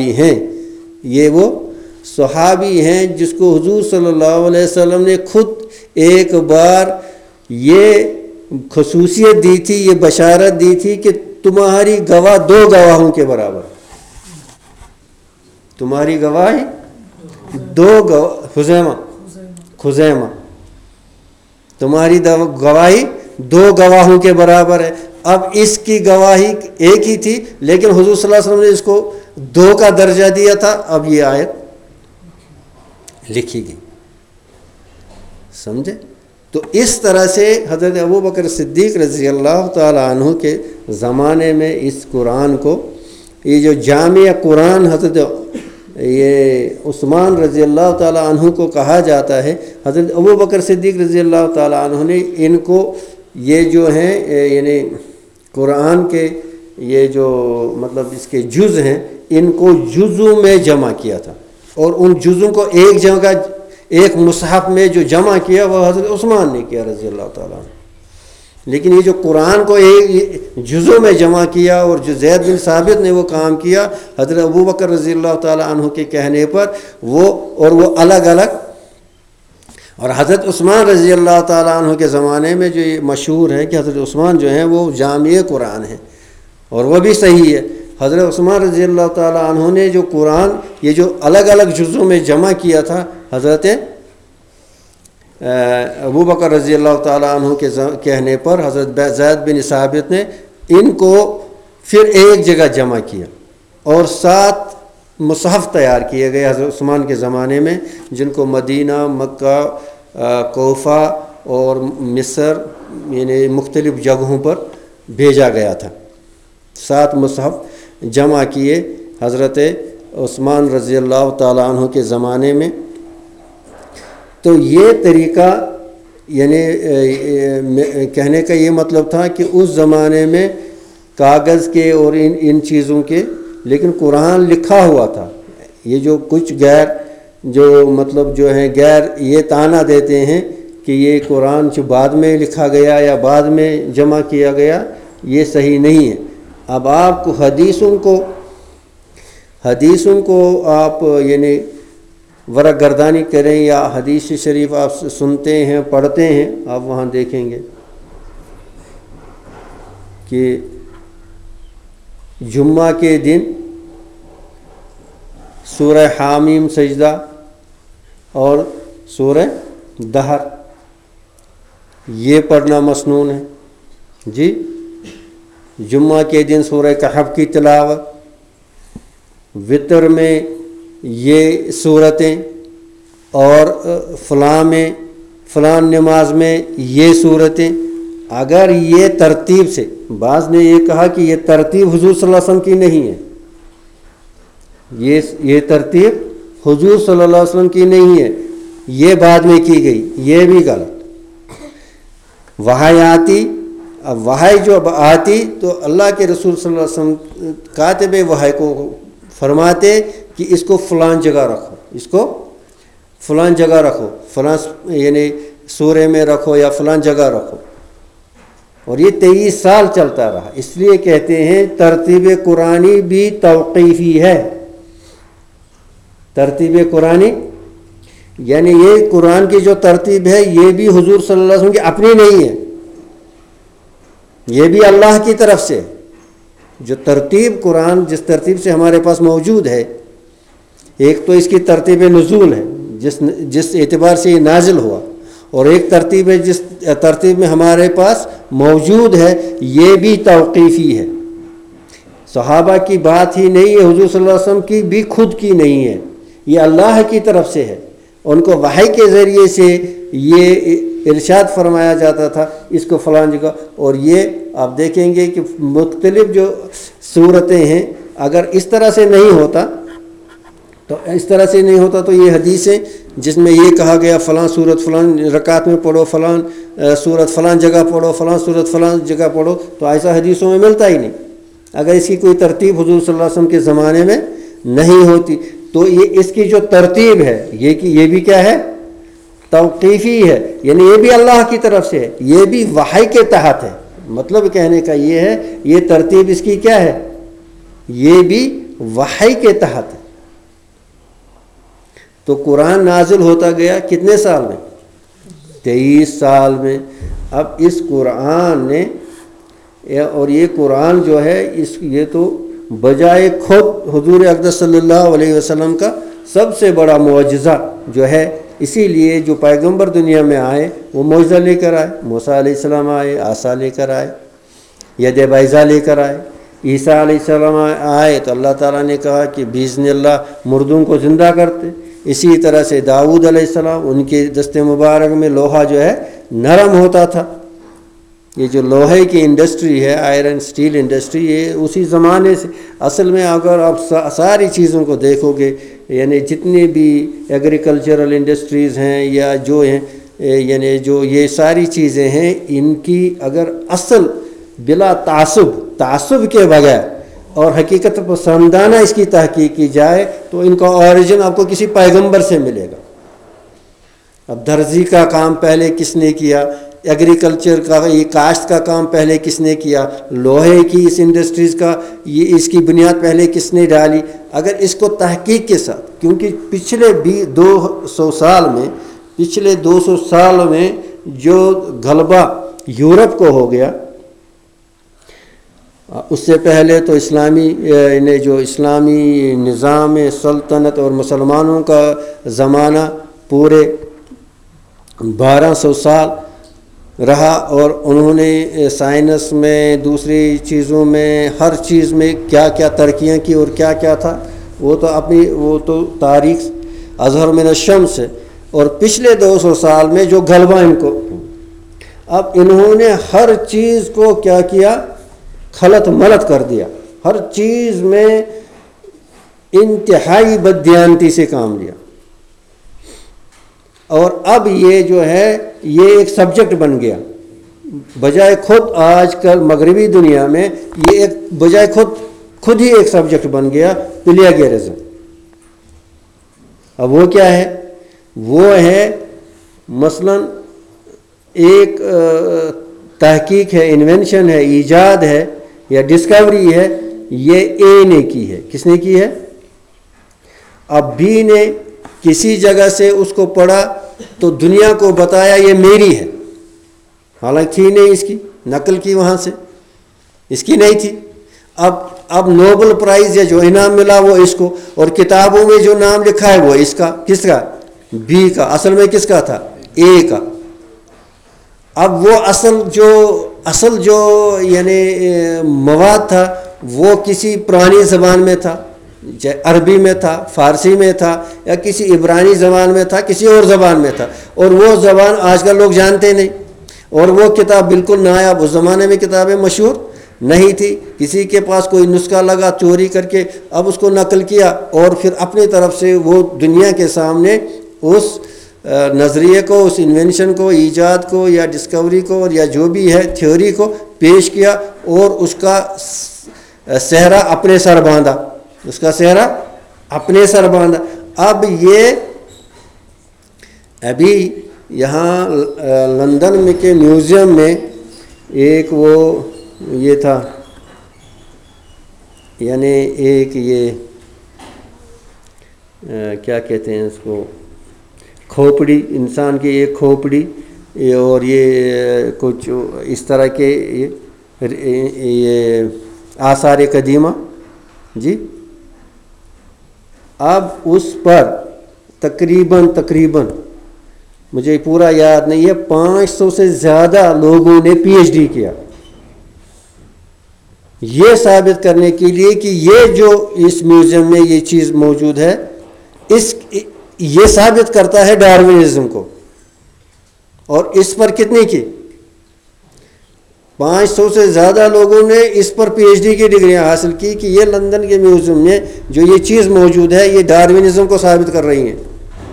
صحابی ہیں جس کو حضور صلی اللہ علیہ وسلم نے خود ایک بار یہ خصوصیت دی تھی، یہ بشارت دی تھی کہ تمہاری گواہ 2 گواہوں کے برابر، تمہاری گواہی 2 گواہ، خزیمہ تمہاری گواہی 2 گواہوں کے برابر ہے۔ اب اس کی گواہی ایک ہی تھی، لیکن حضور صلی اللہ علیہ وسلم نے اس کو 2 کا درجہ دیا تھا۔ اب یہ آیت لکھی گئی، سمجھے؟ تو اس طرح سے حضرت ابوبکر صدیق رضی اللہ تعالی عنہ کے زمانے میں اس قرآن کو، یہ جو جامع قرآن حضرت یہ عثمان رضی اللہ تعالی عنہ کو کہا جاتا ہے، حضرت ابوبکر صدیق رضی اللہ تعالی عنہ نے ان کو یہ جو ہیں یعنی قرآن کے یہ جو مطلب اس کے جز ہیں، ان کو جزوں میں جمع کیا تھا، اور ان جزوں کو ایک جگہ ایک مصحف میں جو جمع کیا وہ حضرت عثمان نے کیا رضی اللہ تعالیٰ عنہ۔ لیکن یہ جو قرآن کو ایک جزوں میں جمع کیا اور جو زید بن ثابت نے وہ کام کیا حضرت ابوبکر رضی اللہ تعالیٰ عنہ کے کہنے پر، وہ الگ الگ، اور حضرت عثمان رضی اللہ تعالیٰ عنہ کے زمانے میں جو یہ مشہور ہے کہ حضرت عثمان جو ہیں وہ جامع قرآن ہیں، اور وہ بھی صحیح ہے۔ حضرت عثمان رضی اللہ تعالیٰ عنہ نے جو قرآن یہ جو الگ الگ جزوں میں جمع کیا تھا، حضرت ابوبکر رضی اللہ تعالیٰ عنہ کے کہنے پر حضرت زید بن ثابت نے ان کو پھر ایک جگہ جمع کیا، اور 7 مصحف تیار کیے گئے حضرت عثمان کے زمانے میں، جن کو مدینہ، مکہ، کوفہ اور مصر یعنی مختلف جگہوں پر بھیجا گیا تھا۔ 7 مصحف جمع کیے حضرت عثمان رضی اللہ تعالیٰ عنہ کے زمانے میں۔ تو یہ طریقہ یعنی کہنے کا یہ مطلب تھا کہ اس زمانے میں کاغذ کے اور ان چیزوں کے، لیکن قرآن لکھا ہوا تھا۔ یہ جو کچھ غیر جو مطلب جو ہیں غیر یہ طعنہ دیتے ہیں کہ یہ قرآن جو بعد میں لکھا گیا یا بعد میں جمع کیا گیا، یہ صحیح نہیں ہے۔ اب آپ کو حدیثوں کو آپ یعنی ورق گردانی کریں یا حدیث شریف آپ سنتے ہیں پڑھتے ہیں، آپ وہاں دیکھیں گے کہ جمعہ کے دن سورہ حامیم سجدہ اور سورہ دہر یہ پڑھنا مسنون ہے جی۔ جمعہ کے دن سورہ کہف کی تلاوت، وطر میں یہ صورتیں، اور فلاں نماز میں یہ صورتیں۔ اگر یہ ترتیب سے، بعض نے یہ کہا کہ یہ ترتیب حضور صلی اللہ علیہ وسلم کی نہیں ہے، یہ ترتیب حضور صلی اللہ علیہ وسلم کی نہیں ہے، یہ بعد میں کی گئی، یہ بھی غلط۔ وحی آتی، اب وحی جو آتی تو اللہ کے رسول صلی اللہ علیہ وسلم کاتب وحی کو فرماتے کہ اس کو فلاں جگہ رکھو، اس کو فلاں جگہ رکھو، فلاں یعنی سورے میں رکھو یا فلاں جگہ رکھو، اور یہ 23 سال چلتا رہا۔ اس لیے کہتے ہیں ترتیب قرآنی بھی توقیفی ہے۔ ترتیب قرآنی یعنی یہ قرآن کی جو ترتیب ہے یہ بھی حضور صلی اللہ علیہ وسلم کی اپنی نہیں ہے، یہ بھی اللہ کی طرف سے۔ جو ترتیب قرآن جس ترتیب سے ہمارے پاس موجود ہے، ایک تو اس کی ترتیب نزول ہے جس اعتبار سے یہ نازل ہوا، اور ایک ترتیب ہے جس ترتیب میں ہمارے پاس موجود ہے، یہ بھی توقیفی ہے۔ صحابہ کی بات ہی نہیں ہے، حضور صلی اللہ علیہ وسلم کی بھی خود کی نہیں ہے، یہ اللہ کی طرف سے ہے۔ ان کو وحی کے ذریعے سے یہ ارشاد فرمایا جاتا تھا اس کو فلاں جگہ، اور یہ آپ دیکھیں گے کہ مختلف جو صورتیں ہیں، اگر اس طرح سے نہیں ہوتا تو یہ حدیثیں جس میں یہ کہا گیا فلاں صورت فلاں رکعت میں پڑھو، فلاں صورت فلاں جگہ پڑھو، فلاں صورت فلاں جگہ پڑھو، تو ایسا حدیثوں میں ملتا ہی نہیں۔ اگر اس کی کوئی ترتیب حضور صلی اللہ علیہ وسلم کے زمانے میں نہیں ہوتی تو یہ اس کی جو ترتیب ہے یہ بھی کیا ہے؟ توقیفی ہے، یعنی یہ بھی اللہ کی طرف سے ہے، یہ بھی وحی کے تحت ہے۔ مطلب کہنے کا یہ ہے یہ ترتیب اس کی کیا ہے؟ یہ بھی وحی کے تحت ہے۔ تو قرآن نازل ہوتا گیا کتنے سال میں؟ 23 سال میں۔ اب اس قرآن نے، اور یہ قرآن جو ہے یہ تو بجائے خود حضور اقدس صلی اللہ علیہ وسلم کا سب سے بڑا معجزہ جو ہے، اسی لیے جو پیغمبر دنیا میں آئے وہ معجزہ لے کر آئے۔ موسیٰ علیہ السلام آئے، عیسیٰ لے کر آئے، ید بیضا لے کر آئے۔ عیسیٰ علیہ السلام آئے تو اللہ تعالیٰ نے کہا کہ باذن اللہ مردوں کو زندہ کرتے۔ اسی طرح سے داؤد علیہ السلام، ان کے دست مبارک میں لوہا جو ہے نرم ہوتا تھا۔ یہ جو لوہے کی انڈسٹری ہے، آئرن سٹیل انڈسٹری، یہ اسی زمانے سے اصل میں اگر آپ ساری چیزوں کو دیکھو گے، یعنی جتنی بھی ایگریکلچرل انڈسٹریز ہیں یا جو ہیں، یعنی جو یہ ساری چیزیں ہیں، ان کی اگر اصل بلا تعصب کے بغیر اور حقیقت پسندانہ اس کی تحقیق کی جائے تو ان کا اوریجن آپ کو کسی پیغمبر سے ملے گا۔ اب درزی کا کام پہلے کس نے کیا؟ ایگریکلچر کا یہ کاشت کا کام پہلے کس نے کیا؟ لوہے کی اس انڈسٹریز کا یہ اس کی بنیاد پہلے کس نے ڈالی؟ اگر اس کو تحقیق کے ساتھ، کیونکہ پچھلے 200 سال میں جو غلبہ یورپ کو ہو گیا، اس سے پہلے تو اسلامی نظام سلطنت اور مسلمانوں کا زمانہ پورے 1200 سال رہا، اور انہوں نے سائنس میں، دوسری چیزوں میں، ہر چیز میں کیا کیا ترقیاں کی اور کیا کیا تھا وہ تو تاریخ اظہر من الشمس ہے۔ اور پچھلے 200 سال میں جو غلبہ ان کو، اب انہوں نے ہر چیز کو کیا کیا؟ خلط ملط کر دیا، ہر چیز میں انتہائی بددیانتی سے کام لیا، اور اب یہ جو ہے یہ ایک سبجیکٹ بن گیا، بجائے خود آج کل مغربی دنیا میں یہ ایک بجائے خود ہی ایک سبجیکٹ بن گیا پلیگیرزم. اب وہ کیا ہے؟ وہ ہے مثلا ایک تحقیق ہے، انوینشن ہے، ایجاد ہے یا ڈسکوری ہے، یہ اے نے کی ہے. کس نے کی ہے؟ اب بی نے کسی جگہ سے اس کو پڑھا تو دنیا کو بتایا یہ میری ہے، حالانکہ تھی نہیں، اس کی نقل کی وہاں سے، اس کی نہیں تھی. اب نوبل پرائز یا جو انعام ملا وہ اس کو، اور کتابوں میں جو نام لکھا ہے وہ اس کا، کس کا؟ بی کا. اصل میں کس کا تھا؟ اے کا. اب وہ اصل جو یعنی مواد تھا وہ کسی پرانی زبان میں تھا، عربی میں تھا، فارسی میں تھا، یا کسی عبرانی زبان میں تھا، کسی اور زبان میں تھا، اور وہ زبان آج کل لوگ جانتے نہیں. اور وہ کتاب بالکل نایاب، اس زمانے میں کتابیں مشہور نہیں تھی، کسی کے پاس کوئی نسخہ لگا چوری کر کے اب اس کو نقل کیا اور پھر اپنی طرف سے وہ دنیا کے سامنے اس نظریے کو، اس انوینشن کو، ایجاد کو یا ڈسکوری کو اور یا جو بھی ہے تھیوری کو پیش کیا اور اس کا صحرا اپنے سر باندھا، اس کا صحرا اپنے سر باندھا. اب یہ ابھی یہاں لندن میں کے میوزیم میں ایک وہ یہ تھا، یعنی ایک یہ کیا کہتے ہیں اس کو، کھوپڑی، انسان کی ایک کھوپڑی اور یہ کچھ اس طرح کے یہ آثار قدیمہ جی. اب اس پر تقریباً مجھے پورا یاد نہیں ہے، 500 سے زیادہ لوگوں نے پی ایچ ڈی کیا یہ ثابت کرنے کے لیے کہ یہ جو اس میوزیم میں یہ چیز موجود ہے یہ ثابت کرتا ہے ڈارونزم کو. اور اس پر کتنی کی؟ 500 سے زیادہ لوگوں نے اس پر پی ایچ ڈی کی ڈگریاں حاصل کی کہ یہ لندن کے میوزیم میں جو یہ چیز موجود ہے یہ ڈارونزم کو ثابت کر رہی ہیں.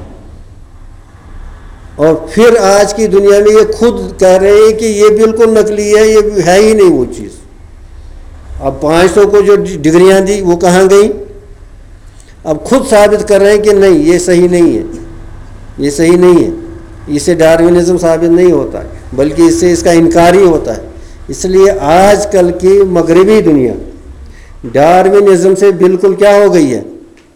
اور پھر آج کی دنیا میں یہ خود کہہ رہے ہیں کہ یہ بالکل نقلی ہے، یہ ہے ہی نہیں وہ چیز. اب 500 کو جو ڈگریاں دی وہ کہاں گئیں؟ اب خود ثابت کر رہے ہیں کہ نہیں یہ صحیح نہیں ہے، یہ صحیح نہیں ہے، اس سے ڈارونزم ثابت نہیں ہوتا ہے بلکہ اس سے اس کا انکار ہی ہوتا ہے. اس لیے آج کل کی مغربی دنیا ڈارونزم سے بالکل کیا ہو گئی ہے؟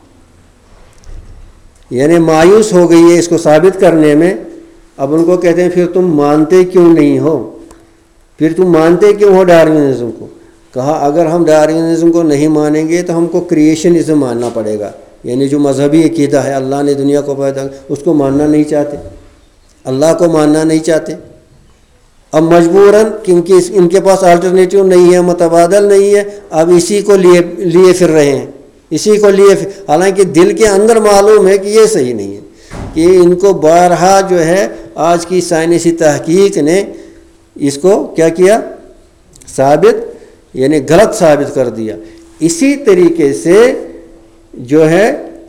یعنی مایوس ہو گئی ہے اس کو ثابت کرنے میں. اب ان کو کہتے ہیں پھر تم مانتے کیوں نہیں ہو، پھر تم مانتے کیوں ہو ڈارونزم کو؟ کہا اگر ہم ڈارونزم کو نہیں مانیں گے تو ہم کو کریشنزم ماننا پڑے گا، یعنی جو مذہبی عقیدہ ہے اللہ نے دنیا کو پیدا اس کو ماننا نہیں چاہتے، اللہ کو ماننا نہیں چاہتے. اب مجبوراً کیونکہ ان کے پاس الٹرنیٹیو نہیں ہے، متبادل نہیں ہے، اب اسی کو لیے پھر رہے ہیں، اسی کو لیے حالانکہ دل کے اندر معلوم ہے کہ یہ صحیح نہیں ہے، کہ ان کو بارہا جو ہے آج کی سائنسی تحقیق نے اس کو کیا کیا؟ ثابت، یعنی غلط ثابت کر دیا. اسی طریقے سے جو ہے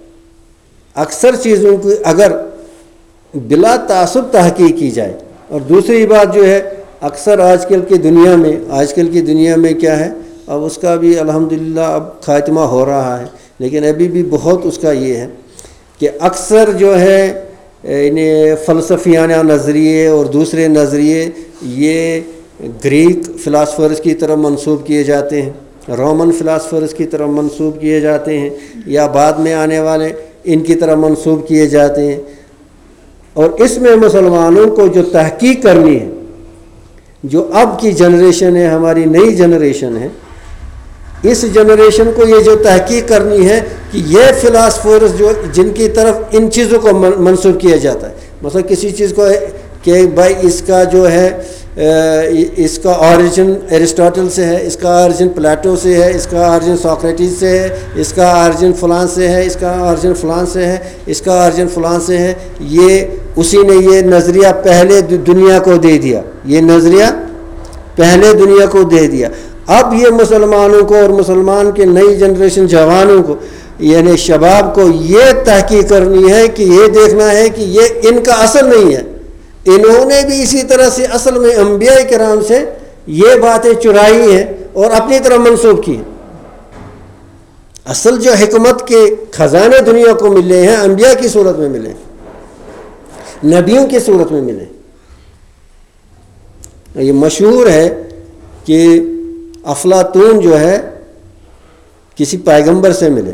اکثر چیزوں کی اگر بلا تعصب تحقیق کی جائے، اور دوسری بات جو ہے اکثر آج کل کی دنیا میں کیا ہے، اب اس کا بھی الحمدللہ اب خاتمہ ہو رہا ہے، لیکن ابھی بھی بہت اس کا یہ ہے کہ اکثر جو ہے انہیں فلسفیانہ نظریے اور دوسرے نظریے یہ گریک فلاسفرز کی طرف منسوب کیے جاتے ہیں، رومن فلاسفرز کی طرف منسوب کیے جاتے ہیں، یا بعد میں آنے والے ان کی طرف منسوب کیے جاتے ہیں. اور اس میں مسلمانوں کو جو تحقیق کرنی ہے، جو اب کی جنریشن ہے، ہماری نئی جنریشن ہے، اس جنریشن کو یہ جو تحقیق کرنی ہے کہ یہ فلاسفرز جو جن کی طرف ان چیزوں کو منسوب کیا جاتا ہے، مثلا کسی چیز کو کہ بھائی اس کا جو ہے اس کا آریجن ایرسٹاٹل سے ہے، اس کا آریجن پلیٹو سے ہے، اس کا آریجن سوکریٹس سے ہے، اس کا آریجن فلان سے ہے، اس کا آریجن فلان سے ہے، اس کا آریجن فلان سے ہے، یہ اسی نے یہ نظریہ پہلے دنیا کو دے دیا، یہ نظریہ پہلے دنیا کو دے دیا. اب یہ مسلمانوں کو اور مسلمان کے نئی جنریشن جوانوں کو یعنی شباب کو یہ تحقیق کرنی ہے کہ یہ دیکھنا ہے کہ یہ ان کا اصل نہیں ہے، انہوں نے بھی اسی طرح سے اصل میں انبیاء کرام سے یہ باتیں چرائی ہیں اور اپنی طرح منسوخ کی ہیں۔ اصل جو حکمت کے خزانے دنیا کو ملے ہیں انبیاء کی صورت میں ملے ہیں، نبیوں کی صورت میں ملے ہیں۔ یہ مشہور ہے کہ افلاطون جو ہے کسی پیغمبر سے ملے،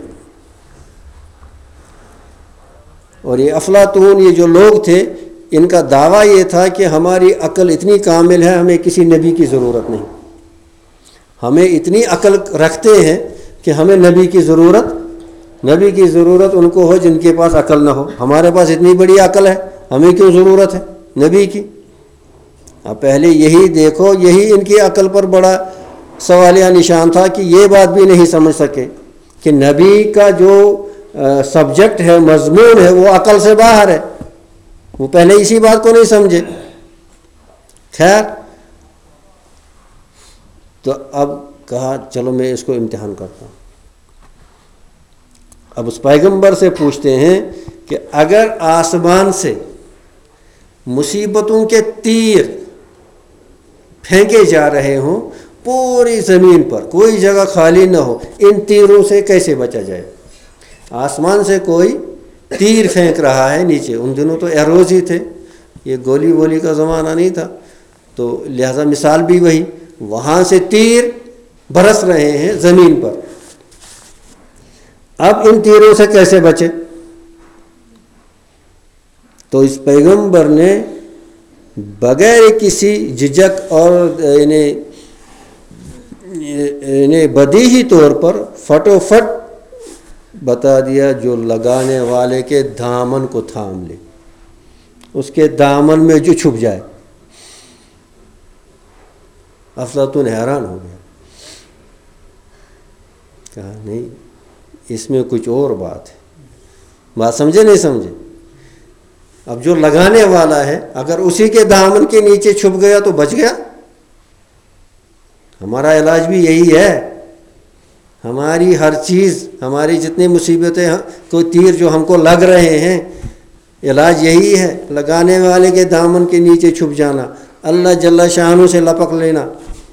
اور یہ افلاطون یہ جو لوگ تھے ان کا دعویٰ یہ تھا کہ ہماری عقل اتنی کامل ہے، ہمیں کسی نبی کی ضرورت نہیں، ہمیں اتنی عقل رکھتے ہیں کہ ہمیں نبی کی ضرورت ان کو ہو جن کے پاس عقل نہ ہو، ہمارے پاس اتنی بڑی عقل ہے، ہمیں کیوں ضرورت ہے نبی کی؟ اب پہلے یہی دیکھو، یہی ان کی عقل پر بڑا سوالیہ نشان تھا کہ یہ بات بھی نہیں سمجھ سکے کہ نبی کا جو سبجیکٹ ہے، مضمون ہے، وہ عقل سے باہر ہے، وہ پہلے اسی بات کو نہیں سمجھے۔ خیر، تو اب کہا چلو میں اس کو امتحان کرتا ہوں۔ اب اس پیغمبر سے پوچھتے ہیں کہ اگر آسمان سے مصیبتوں کے تیر پھینکے جا رہے ہوں پوری زمین پر، کوئی جگہ خالی نہ ہو، ان تیروں سے کیسے بچا جائے؟ آسمان سے کوئی تیر پھینک رہا ہے نیچے، ان دنوں تو ایروز ہی تھے، یہ گولی وولی کا زمانہ نہیں تھا، تو لہذا مثال بھی وہی، وہاں سے تیر برس رہے ہیں زمین پر، اب ان تیروں سے کیسے بچے؟ تو اس پیغمبر نے بغیر کسی جھجک اور بدیہی طور پر فٹوفٹ بتا دیا، جو لگانے والے کے دامن کو تھام لے، اس کے دامن میں جو چھپ جائے۔ افلاطون حیران ہو گیا، کہا نہیں، اس میں کچھ اور بات ہے، بات سمجھے نہیں سمجھے؟ اب جو لگانے والا ہے اگر اسی کے دامن کے نیچے چھپ گیا تو بچ گیا۔ ہمارا علاج بھی یہی ہے، ہماری ہر چیز، ہماری جتنی مصیبتیں، کوئی تیر جو ہم کو لگ رہے ہیں، علاج یہی ہے، لگانے والے کے دامن کے نیچے چھپ جانا، اللہ جل شانہ سے لپک لینا،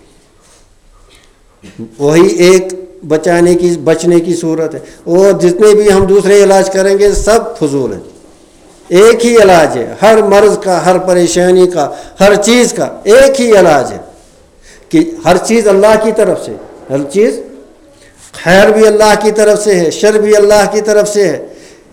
وہی ایک بچنے کی صورت ہے۔ اور جتنے بھی ہم دوسرے علاج کریں گے سب فضول ہیں، ایک ہی علاج ہے، ہر مرض کا، ہر پریشانی کا، ہر چیز کا ایک ہی علاج ہے کہ ہر چیز اللہ کی طرف سے، ہر چیز، خیر بھی اللہ کی طرف سے ہے، شر بھی اللہ کی طرف سے ہے،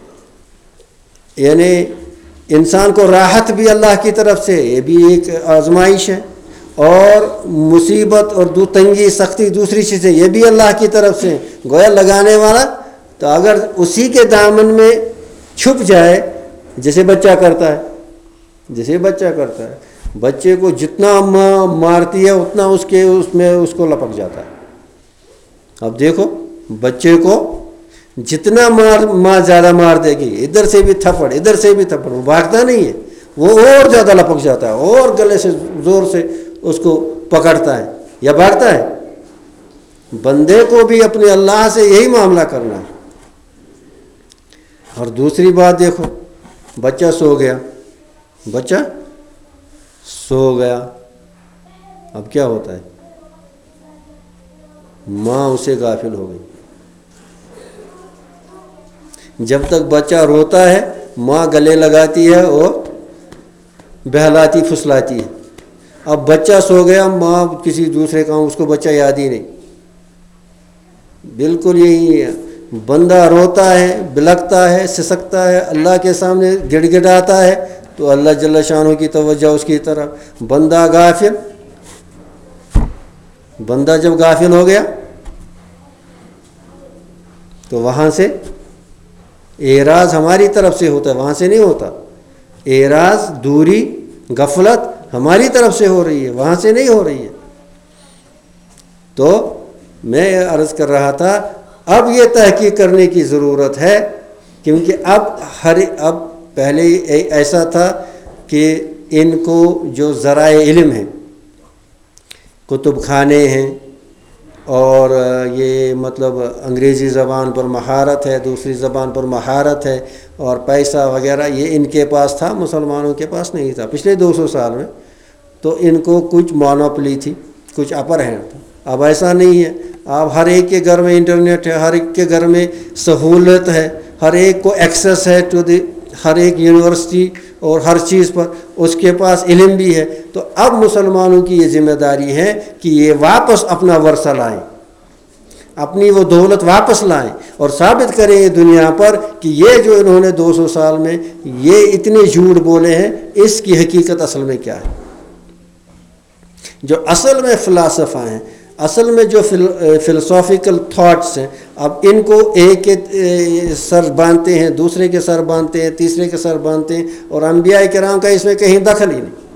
یعنی انسان کو راحت بھی اللہ کی طرف سے، یہ بھی ایک آزمائش ہے، اور مصیبت اور تنگی سختی دوسری چیزیں یہ بھی اللہ کی طرف سے۔ گویا لگانے والا تو اگر اسی کے دامن میں چھپ جائے، جیسے بچہ کرتا ہے، بچے کو جتنا ماں مارتی ہے اتنا اس کو لپک جاتا ہے۔ اب دیکھو، بچے کو جتنا ماں زیادہ مار دے گی، ادھر سے بھی تھپڑ، ادھر سے بھی تھپڑ، وہ بھاگتا نہیں ہے، وہ اور زیادہ لپک جاتا ہے اور گلے سے زور سے اس کو پکڑتا ہے یا بھاگتا ہے۔ بندے کو بھی اپنے اللہ سے یہی معاملہ کرنا ہے۔ اور دوسری بات دیکھو، بچہ سو گیا، اب کیا ہوتا ہے؟ ماں اسے غافل ہو گئی، جب تک بچہ روتا ہے ماں گلے لگاتی ہے اور بہلاتی پھسلاتی ہے، اب بچہ سو گیا، ماں کسی دوسرے کام، اس کو بچہ یاد ہی نہیں۔ بالکل یہی ہے، بندہ روتا ہے، بلکتا ہے، سسکتا ہے، اللہ کے سامنے گڑ گڑاتا ہے تو اللہ جل شانہ کی توجہ اس کی طرف۔ بندہ جب غافل ہو گیا تو وہاں سے اعراض ہماری طرف سے ہوتا ہے، وہاں سے نہیں ہوتا۔ اعراض، دوری، غفلت ہماری طرف سے ہو رہی ہے، وہاں سے نہیں ہو رہی ہے۔ تو میں عرض کر رہا تھا، اب یہ تحقیق کرنے کی ضرورت ہے، کیونکہ اب پہلے ایسا تھا کہ ان کو جو ذرائع علم ہیں، کتب خانے ہیں، اور یہ مطلب انگریزی زبان پر مہارت ہے، دوسری زبان پر مہارت ہے، اور پیسہ وغیرہ یہ ان کے پاس تھا، مسلمانوں کے پاس نہیں تھا پچھلے 200 سال میں. تو ان کو کچھ مونوپلی تھی، کچھ اپر ہینڈ تھا. اب ایسا نہیں ہے، اب ہر ایک کے گھر میں انٹرنیٹ ہے، ہر ایک کے گھر میں سہولت ہے، ہر ایک کو ایکسیس ہے ٹو دی ہر ایک یونیورسٹی اور ہر چیز پر اس کے پاس علم بھی ہے. تو اب مسلمانوں کی یہ ذمہ داری ہے کہ یہ واپس اپنا ورثہ لائیں، اپنی وہ دولت واپس لائیں اور ثابت کریں یہ دنیا پر کہ یہ جو انہوں نے 200 سال میں یہ اتنے جھوٹ بولے ہیں، اس کی حقیقت اصل میں کیا ہے. جو اصل میں فلاسفہ ہیں، اصل میں جو فلسافیکل تھاٹس ہیں، اب ان کو ایک کے سر باندھتے ہیں، دوسرے کے سر باندھتے ہیں، تیسرے کے سر باندھتے ہیں، اور انبیاء کرام کا اس میں کہیں دخل ہی نہیں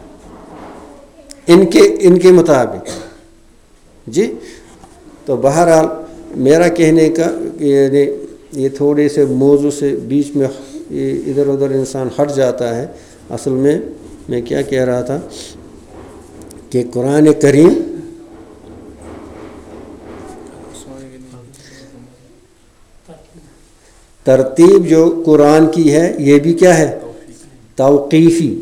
ان کے مطابق. جی تو بہرحال میرا کہنے کا یہ تھوڑے سے موضوع سے بیچ میں ادھر ادھر انسان ہٹ جاتا ہے. اصل میں کیا کہہ رہا تھا کہ قرآن کریم ترتیب جو قرآن کی ہے یہ بھی کیا ہے؟ توقیفی.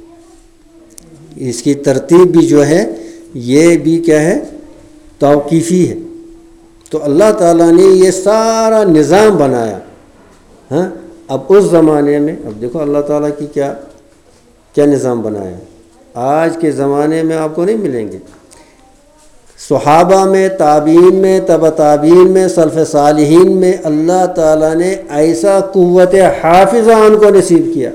اس کی ترتیب بھی جو ہے یہ بھی کیا ہے؟ توقیفی ہے. تو اللہ تعالیٰ نے یہ سارا نظام بنایا. ہاں اب اس زمانے میں اب دیکھو اللہ تعالیٰ کی کیا نظام بنایا. آج کے زمانے میں آپ کو نہیں ملیں گے. صحابہ میں، تابعین میں، تبع تابعین میں، سلف صالحین میں اللہ تعالیٰ نے ایسا قوت حافظہ ان کو نصیب کیا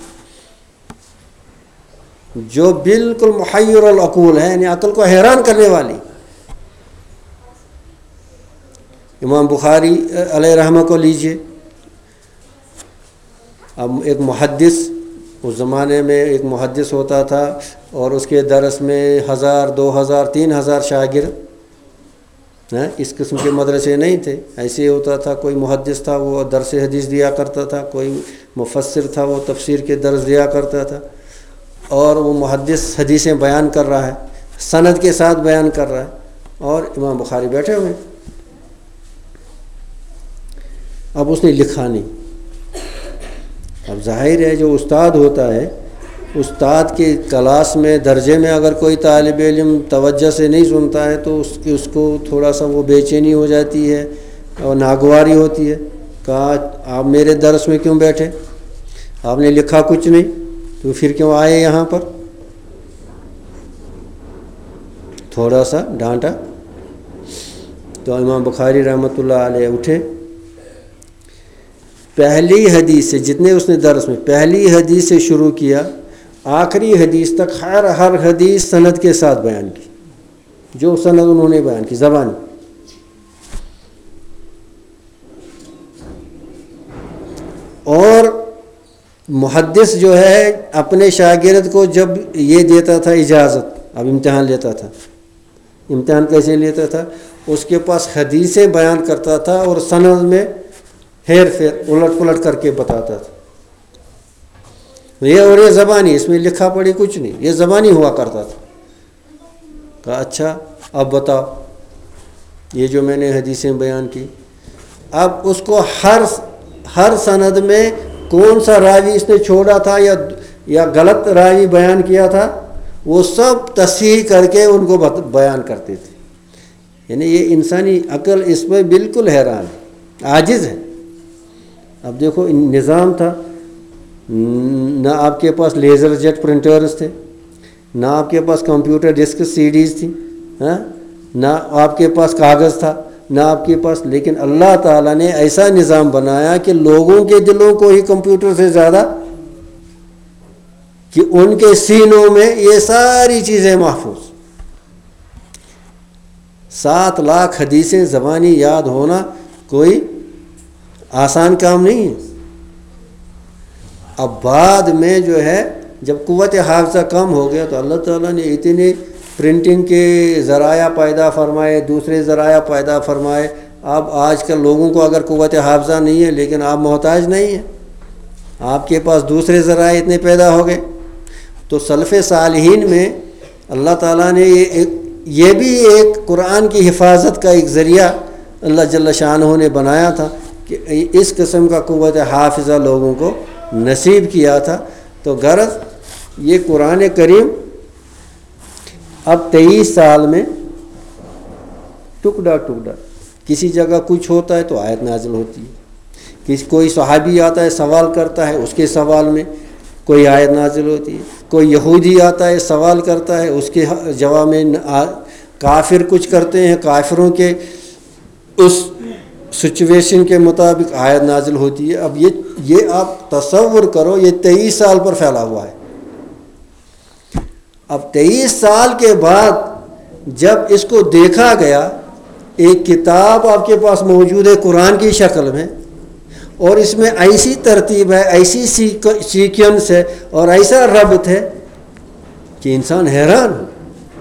جو بالکل محیر العقول ہے، یعنی عقل کو حیران کرنے والی. امام بخاری علیہ رحمہ کو لیجئے. اب ایک محدث، اس زمانے میں ایک محدث ہوتا تھا اور اس کے درس میں 1000 2000 3000 شاگرد. اس قسم کے مدرسے نہیں تھے. ایسے ہوتا تھا کوئی محدث تھا وہ درس حدیث دیا کرتا تھا، کوئی مفسر تھا وہ تفسیر کے درس دیا کرتا تھا، اور وہ محدث حدیثیں بیان کر رہا ہے، سند کے ساتھ بیان کر رہا ہے، اور امام بخاری بیٹھے ہوئے. اب اس نے لکھا نہیں. اب ظاہر ہے جو استاد ہوتا ہے، استاد کے کلاس میں درجے میں اگر کوئی طالب علم توجہ سے نہیں سنتا ہے تو اس کو تھوڑا سا وہ بے چینی ہو جاتی ہے اور ناگواری ہوتی ہے. کہا آپ میرے درس میں کیوں بیٹھے؟ آپ نے لکھا کچھ نہیں تو پھر کیوں آئے یہاں پر؟ تھوڑا سا ڈانٹا. تو امام بخاری رحمۃ اللہ علیہ اٹھے، پہلی حدیث سے، جتنے اس نے درس میں پہلی حدیث سے شروع کیا آخری حدیث تک ہر حدیث سند کے ساتھ بیان کی، جو سند انہوں نے بیان کی زبان. اور محدث جو ہے اپنے شاگرد کو جب یہ دیتا تھا اجازت، اب امتحان لیتا تھا. امتحان کیسے لیتا تھا؟ اس کے پاس حدیثیں بیان کرتا تھا اور سند میں ہیر پھیر الٹ پلٹ کر کے بتاتا تھا. یہ زبانی، اس میں لکھا پڑھی کچھ نہیں، یہ زبانی ہوا کرتا تھا. کہا اچھا اب بتاؤ یہ جو میں نے حدیثیں بیان کی، اب اس کو ہر سند میں کون سا راوی اس نے چھوڑا تھا یا غلط راوی بیان کیا تھا، وہ سب تصحیح کر کے ان کو بیان کرتے تھے. یعنی یہ انسانی عقل اس میں بالکل حیران ہے، عاجز ہے. اب دیکھو نظام تھا، نہ آپ کے پاس لیزر جیٹ پرنٹرز تھے، نہ آپ کے پاس کمپیوٹر ڈسک سی ڈیز تھی، نہ آپ کے پاس کاغذ تھا، نہ آپ کے پاس. لیکن اللہ تعالیٰ نے ایسا نظام بنایا کہ لوگوں کے دلوں کو ہی کمپیوٹر سے زیادہ، کہ ان کے سینوں میں یہ ساری چیزیں محفوظ. 7 لاکھ حدیثیں زبانی یاد ہونا کوئی آسان کام نہیں ہے. اب بعد میں جو ہے جب قوت حافظہ کم ہو گیا تو اللہ تعالیٰ نے اتنے پرنٹنگ کے ذرائع پیدا فرمائے، دوسرے ذرائع پیدا فرمائے. اب آج کل لوگوں کو اگر قوت حافظہ نہیں ہے لیکن آپ محتاج نہیں ہیں، آپ کے پاس دوسرے ذرائع اتنے پیدا ہو گئے. تو سلف صالحین میں اللہ تعالیٰ نے یہ یہ بھی ایک قرآن کی حفاظت کا ایک ذریعہ اللہ جل شانہ نے بنایا تھا کہ اس قسم کا قوت حافظہ لوگوں کو نصیب کیا تھا. تو غرض یہ قرآن کریم اب 23 سال میں ٹکڑا کسی جگہ کچھ ہوتا ہے تو آیت نازل ہوتی ہے، کوئی صحابی آتا ہے سوال کرتا ہے اس کے سوال میں کوئی آیت نازل ہوتی ہے، کوئی یہودی آتا ہے سوال کرتا ہے اس کے جواب میں کافر کچھ کرتے ہیں، کافروں کے اس سچویشن کے مطابق آیت نازل ہوتی ہے. اب یہ آپ تصور کرو، یہ 23 سال پر پھیلا ہوا ہے. اب 23 سال کے بعد جب اس کو دیکھا گیا، ایک کتاب آپ کے پاس موجود ہے قرآن کی شکل میں، اور اس میں ایسی ترتیب ہے، ایسی سیکوینس ہے اور ایسا ربط ہے کہ انسان حیران ہو.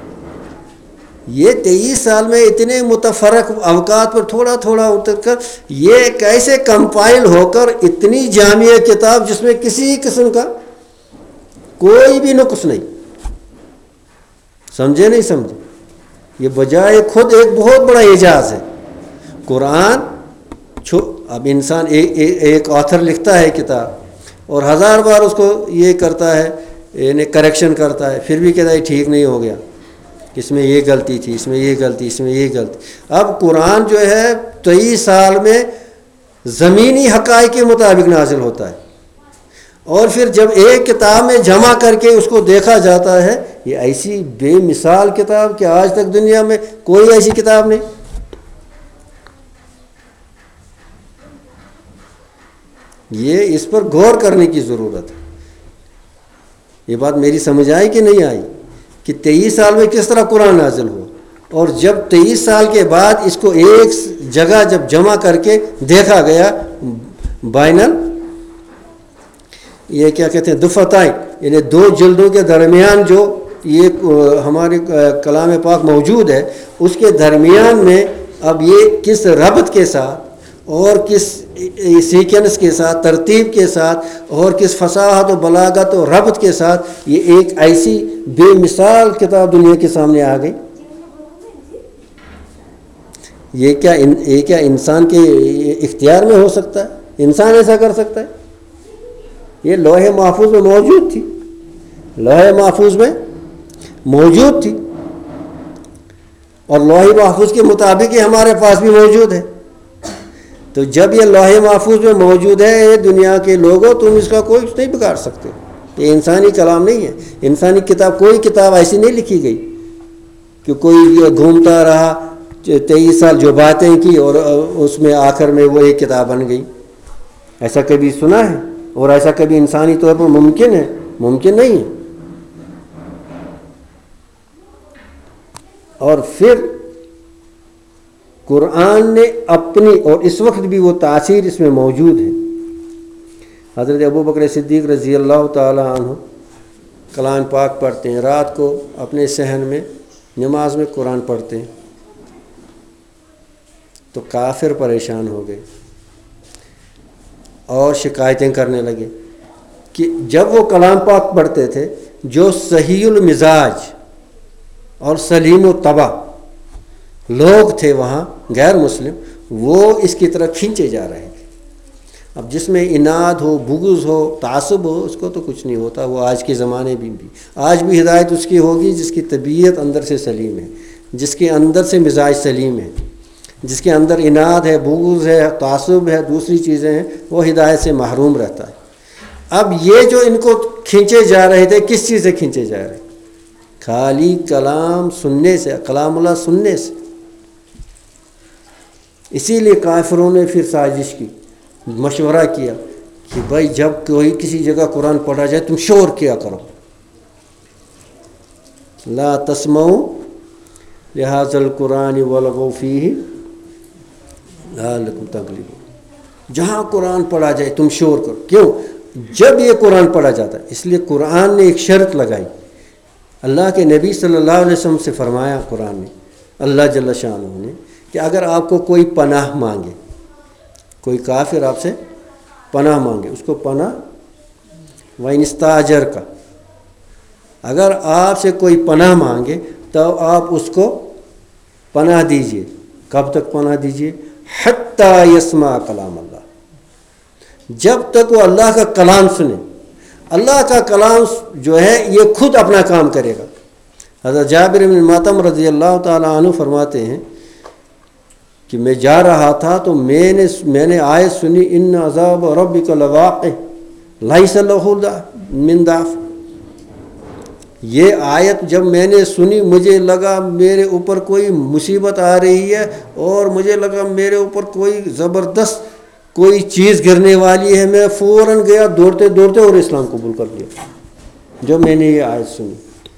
یہ 23 سال میں اتنے متفرق اوقات پر تھوڑا تھوڑا اتر کر یہ کیسے کمپائل ہو کر اتنی جامع کتاب جس میں کسی قسم کا کوئی بھی نقص نہیں. سمجھے نہیں سمجھے؟ یہ بجائے خود ایک بہت بڑا اعجاز ہے. قرآن اب انسان ایک آتھر لکھتا ہے کتاب اور 1000 بار اس کو یہ کرتا ہے، یعنی کریکشن کرتا ہے، پھر بھی کہتا ہے ٹھیک نہیں ہو گیا، اس میں یہ غلطی تھی، اس میں یہ غلطی، اس میں یہ غلطی. اب قرآن جو ہے 23 سال میں زمینی حقائق کے مطابق نازل ہوتا ہے، اور پھر جب ایک کتاب میں جمع کر کے اس کو دیکھا جاتا ہے، یہ ایسی بے مثال کتاب کہ آج تک دنیا میں کوئی ایسی کتاب نہیں. یہ اس پر غور کرنے کی ضرورت ہے. یہ بات میری سمجھ آئی کہ نہیں آئی کہ 23 سال میں کس طرح قرآن نازل ہوا، اور جب 23 سال کے بعد اس کو ایک جگہ جب جمع کر کے دیکھا گیا بائنل، یہ کیا کہتے ہیں، دفتائی، یعنی 2 جلدوں کے درمیان جو یہ ہمارے کلام پاک موجود ہے، اس کے درمیان میں اب یہ کس ربط کے ساتھ اور کس سیکوینس کے ساتھ، ترتیب کے ساتھ، اور کس فصاحت و بلاغت و ربط کے ساتھ یہ ایک ایسی بے مثال کتاب دنیا کے سامنے آ گئی. یہ کیا انسان کے اختیار میں ہو سکتا ہے؟ انسان ایسا کر سکتا ہے؟ یہ لوح محفوظ میں موجود تھی، لوح محفوظ میں موجود تھی، اور لوح محفوظ کے مطابق ہی ہمارے پاس بھی موجود ہے. تو جب یہ لوح محفوظ میں موجود ہے دنیا کے لوگوں، تم اس کا کوئی نہیں بگاڑ سکتے. یہ انسانی کلام نہیں ہے. انسانی کتاب، کوئی کتاب ایسی نہیں لکھی گئی کہ کوئی گھومتا رہا 23 سال جو باتیں کی اور اس میں آخر میں وہ ایک کتاب بن گئی. ایسا کبھی سنا ہے؟ اور ایسا کبھی انسانی طور پر ممکن ہے؟ ممکن نہیں ہے. اور پھر قرآن نے اپنی، اور اس وقت بھی وہ تاثیر اس میں موجود ہے. حضرت ابوبکر صدیق رضی اللہ تعالی عنہ کلام پاک پڑھتے ہیں، رات کو اپنے صحن میں نماز میں قرآن پڑھتے ہیں، تو کافر پریشان ہو گئے اور شکایتیں کرنے لگے کہ جب وہ کلام پاک پڑھتے تھے، جو صحیح المزاج اور سلیم الطبع لوگ تھے وہاں غیر مسلم، وہ اس کی طرف کھینچے جا رہے تھے. اب جس میں اناد ہو، بغض ہو، تعصب ہو، اس کو تو کچھ نہیں ہوتا. وہ آج کے زمانے بھی آج بھی ہدایت اس کی ہوگی جس کی طبیعت اندر سے سلیم ہے، جس کے اندر سے مزاج سلیم ہے، جس کے اندر اناد ہے، بغض ہے، تعصب ہے، دوسری چیزیں ہیں، وہ ہدایت سے محروم رہتا ہے. اب یہ جو ان کو کھینچے جا رہے تھے، کس چیز سے کھینچے جا رہے؟ خالی کلام سننے سے، کلام اللہ سننے سے. اسی لیے کافروں نے پھر سازش کی، مشورہ کیا کہ بھائی جب کوئی کسی جگہ قرآن پڑھا جائے تم شور کیا کرو، لا تسمعوا لہذا القرآن والغوا فیہ لعلکم تغلبون. جہاں قرآن پڑھا جائے تم شور کرو. کیوں؟ جب یہ قرآن پڑھا جاتا ہے. اس لیے قرآن نے ایک شرط لگائی. اللہ کے نبی صلی اللہ علیہ وسلم سے فرمایا قرآن میں، اللہ جل شانہ نے، کہ اگر آپ کو کوئی پناہ مانگے، کوئی کافر آپ سے پناہ مانگے، اس کو پناہ وَإِنِ اسْتَأْجَرَكَ، اگر آپ سے کوئی پناہ مانگے تو آپ اس کو پناہ دیجیے. کب تک پناہ دیجیے؟ حتیٰ یسمع کلام اللہ، جب تک وہ اللہ کا کلام سنے. اللہ کا کلام جو ہے یہ خود اپنا کام کرے گا. حضرت جابر بن مطعم رضی اللہ تعالیٰ عنہ فرماتے ہیں کہ میں جا رہا تھا تو میں نے آیت سنی، ان عذاب ربک لواقع لیس لہ من دافع. یہ آیت جب میں نے سنی مجھے لگا میرے اوپر کوئی مصیبت آ رہی ہے، اور مجھے لگا میرے اوپر کوئی زبردست کوئی چیز گرنے والی ہے. میں فوراً گیا دوڑتے دوڑتے اور اسلام قبول کر لیا جب میں نے یہ آیت سنی.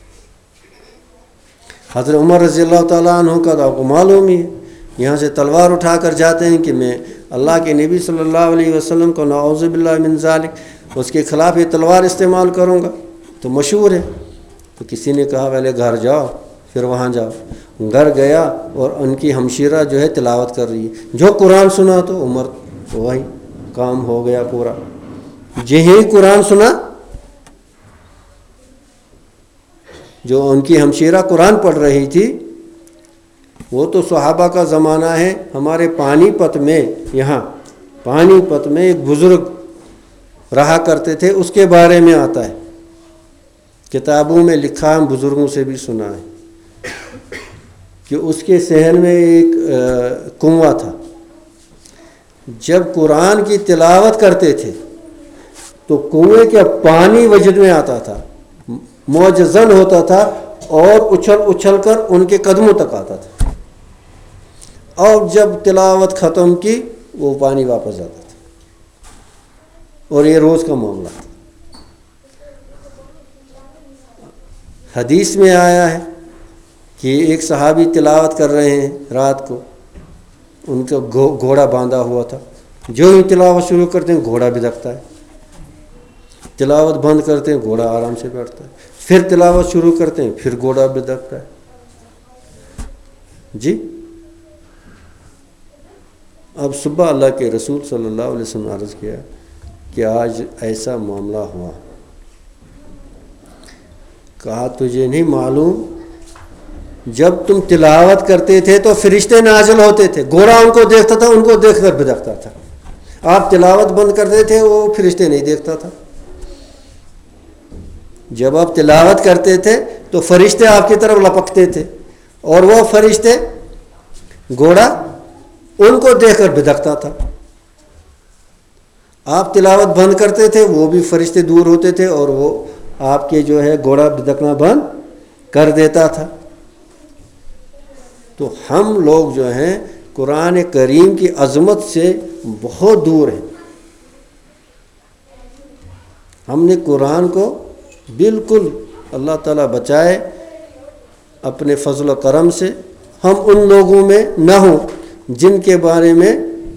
حضرت عمر رضی اللہ تعالیٰ عنہ کا تو آپ کو معلوم ہی ہے، یہاں سے تلوار اٹھا کر جاتے ہیں کہ میں اللہ کے نبی صلی اللہ علیہ وسلم کو نعوذ باللہ من ذالک اس کے خلاف یہ تلوار استعمال کروں گا. تو مشہور ہے. تو کسی نے کہا پہلے گھر جاؤ پھر وہاں جاؤ. گھر گیا اور ان کی ہمشیرہ جو ہے تلاوت کر رہی ہے. جو قرآن سنا تو عمر وہی کام ہو گیا پورا. یہی قرآن سنا جو ان کی ہمشیرہ قرآن پڑھ رہی تھی، وہ تو صحابہ کا زمانہ ہے. ہمارے پانی پت میں، یہاں پانی پت میں ایک بزرگ رہا کرتے تھے، اس کے بارے میں آتا ہے، کتابوں میں لکھا ہے، بزرگوں سے بھی سنا ہے کہ اس کے صحن میں ایک کنواں تھا. جب قرآن کی تلاوت کرتے تھے تو کنویں کا پانی وجد میں آتا تھا، معجزن ہوتا تھا، اور اچھل اچھل کر ان کے قدموں تک آتا تھا. اور جب تلاوت ختم کی وہ پانی واپس آتا تھا. اور یہ روز کا معاملہ تھا. حدیث میں آیا ہے کہ ایک صحابی تلاوت کر رہے ہیں رات کو، ان کا گھوڑا باندھا ہوا تھا. جو ہی تلاوت شروع کرتے ہیں گھوڑا بھی دکتا ہے، تلاوت بند کرتے ہیں گھوڑا آرام سے بیٹھتا ہے، پھر تلاوت شروع کرتے ہیں پھر گھوڑا بھی دکتا ہے. جی اب صبح اللہ کے رسول صلی اللہ علیہ وسلم نے عرض کیا کہ آج ایسا معاملہ ہوا. کہا تجھے نہیں معلوم جب تم تلاوت کرتے تھے تو فرشتے نازل ہوتے تھے، گھوڑا ان کو دیکھتا تھا، ان کو دیکھ کر بھدکتا تھا. آپ تلاوت بند کرتے تھے وہ فرشتے نہیں دیکھتا تھا. جب آپ تلاوت کرتے تھے تو فرشتے آپ کی طرف لپکتے تھے، اور وہ فرشتے گھوڑا ان کو دیکھ کر بھدکتا تھا. آپ تلاوت بند کرتے تھے وہ بھی فرشتے دور ہوتے تھے، اور وہ آپ کے جو ہے گھوڑا بھدکنا بند کر دیتا تھا. تو ہم لوگ جو ہیں قرآن کریم کی عظمت سے بہت دور ہیں. ہم نے قرآن کو بالکل، اللہ تعالیٰ بچائے اپنے فضل و کرم سے ہم ان لوگوں میں نہ ہوں جن کے بارے میں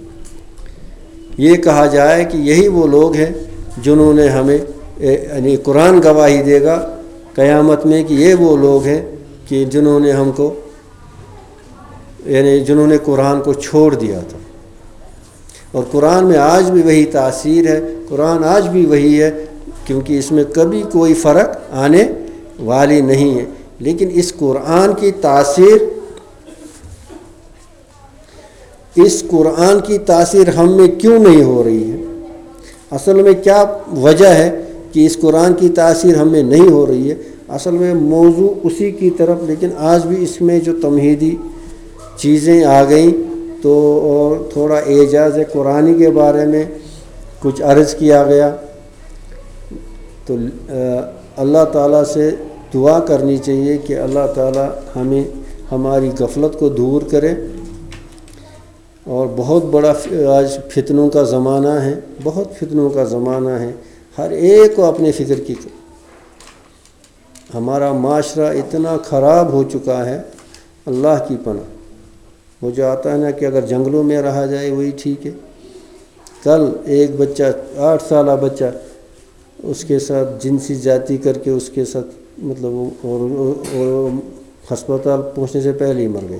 یہ کہا جائے کہ یہی وہ لوگ ہیں جنہوں نے ہمیں، یعنی قرآن گواہی دے گا قیامت میں کہ یہ وہ لوگ ہیں کہ جنہوں نے ہم کو، یعنی جنہوں نے قرآن کو چھوڑ دیا تھا. اور قرآن میں آج بھی وہی تاثیر ہے، قرآن آج بھی وہی ہے، کیونکہ اس میں کبھی کوئی فرق آنے والی نہیں ہے. لیکن اس قرآن کی تاثیر، اس قرآن کی تاثیر ہم میں کیوں نہیں ہو رہی ہے؟ اصل میں کیا وجہ ہے کہ اس قرآن کی تاثیر ہم میں نہیں ہو رہی ہے؟ اصل میں موضوع اسی کی طرف، لیکن آج بھی اس میں جو تمہیدی چیزیں آ گئیں تو، اور تھوڑا اعجاز قرآنی کے بارے میں کچھ عرض کیا گیا. تو اللہ تعالیٰ سے دعا کرنی چاہیے کہ اللہ تعالیٰ ہمیں ہماری غفلت کو دور کرے. اور بہت بڑا آج فتنوں کا زمانہ ہے، بہت فتنوں کا زمانہ ہے، ہر ایک کو اپنے فکر کی. ہمارا معاشرہ اتنا خراب ہو چکا ہے، اللہ کی پناہ. وہ جو آتا ہے نا کہ اگر جنگلوں میں رہا جائے وہی ٹھیک ہے. کل ایک بچہ 8 سالہ بچہ اس کے ساتھ جنسی زیادتی کر کے اس کے ساتھ مطلب اور ہسپتال پہنچنے سے پہلے ہی مر گیا.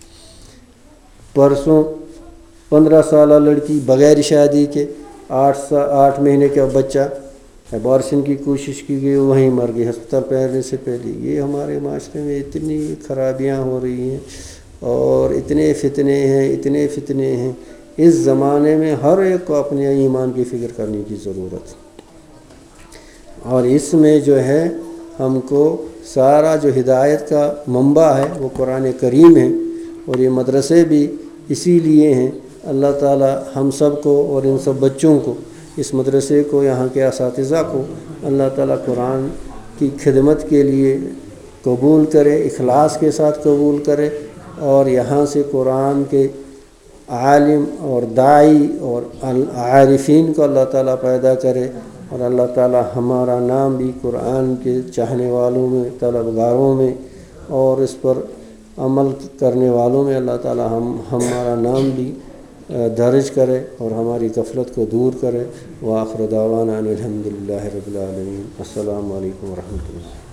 پرسوں 15 سالہ لڑکی بغیر شادی کے 8 مہینے کا بچہ ابارشن کی کوشش کی گئی وہیں مر گئی ہسپتال پہنچنے سے پہلے. یہ ہمارے معاشرے میں اتنی خرابیاں ہو رہی ہیں اور اتنے فتنے ہیں. اس زمانے میں ہر ایک کو اپنے ایمان کی فکر کرنے کی ضرورت ہے. اور اس میں جو ہے ہم کو سارا جو ہدایت کا منبع ہے وہ قرآن کریم ہے. اور یہ مدرسے بھی اسی لیے ہیں. اللہ تعالی ہم سب کو اور ان سب بچوں کو، اس مدرسے کو، یہاں کے اساتذہ کو اللہ تعالیٰ قرآن کی خدمت کے لیے قبول کرے، اخلاص کے ساتھ قبول کرے، اور یہاں سے قرآن کے عالم اور داعی اور عارفین کو اللہ تعالیٰ پیدا کرے. اور اللہ تعالیٰ ہمارا نام بھی قرآن کے چاہنے والوں میں، طلبگاروں میں اور اس پر عمل کرنے والوں میں اللہ تعالیٰ ہمارا نام بھی درج کرے اور ہماری غفلت کو دور کرے. وآخر دعوانا ان الحمد للہ رب العالمین. السلام علیکم ورحمۃ اللہ.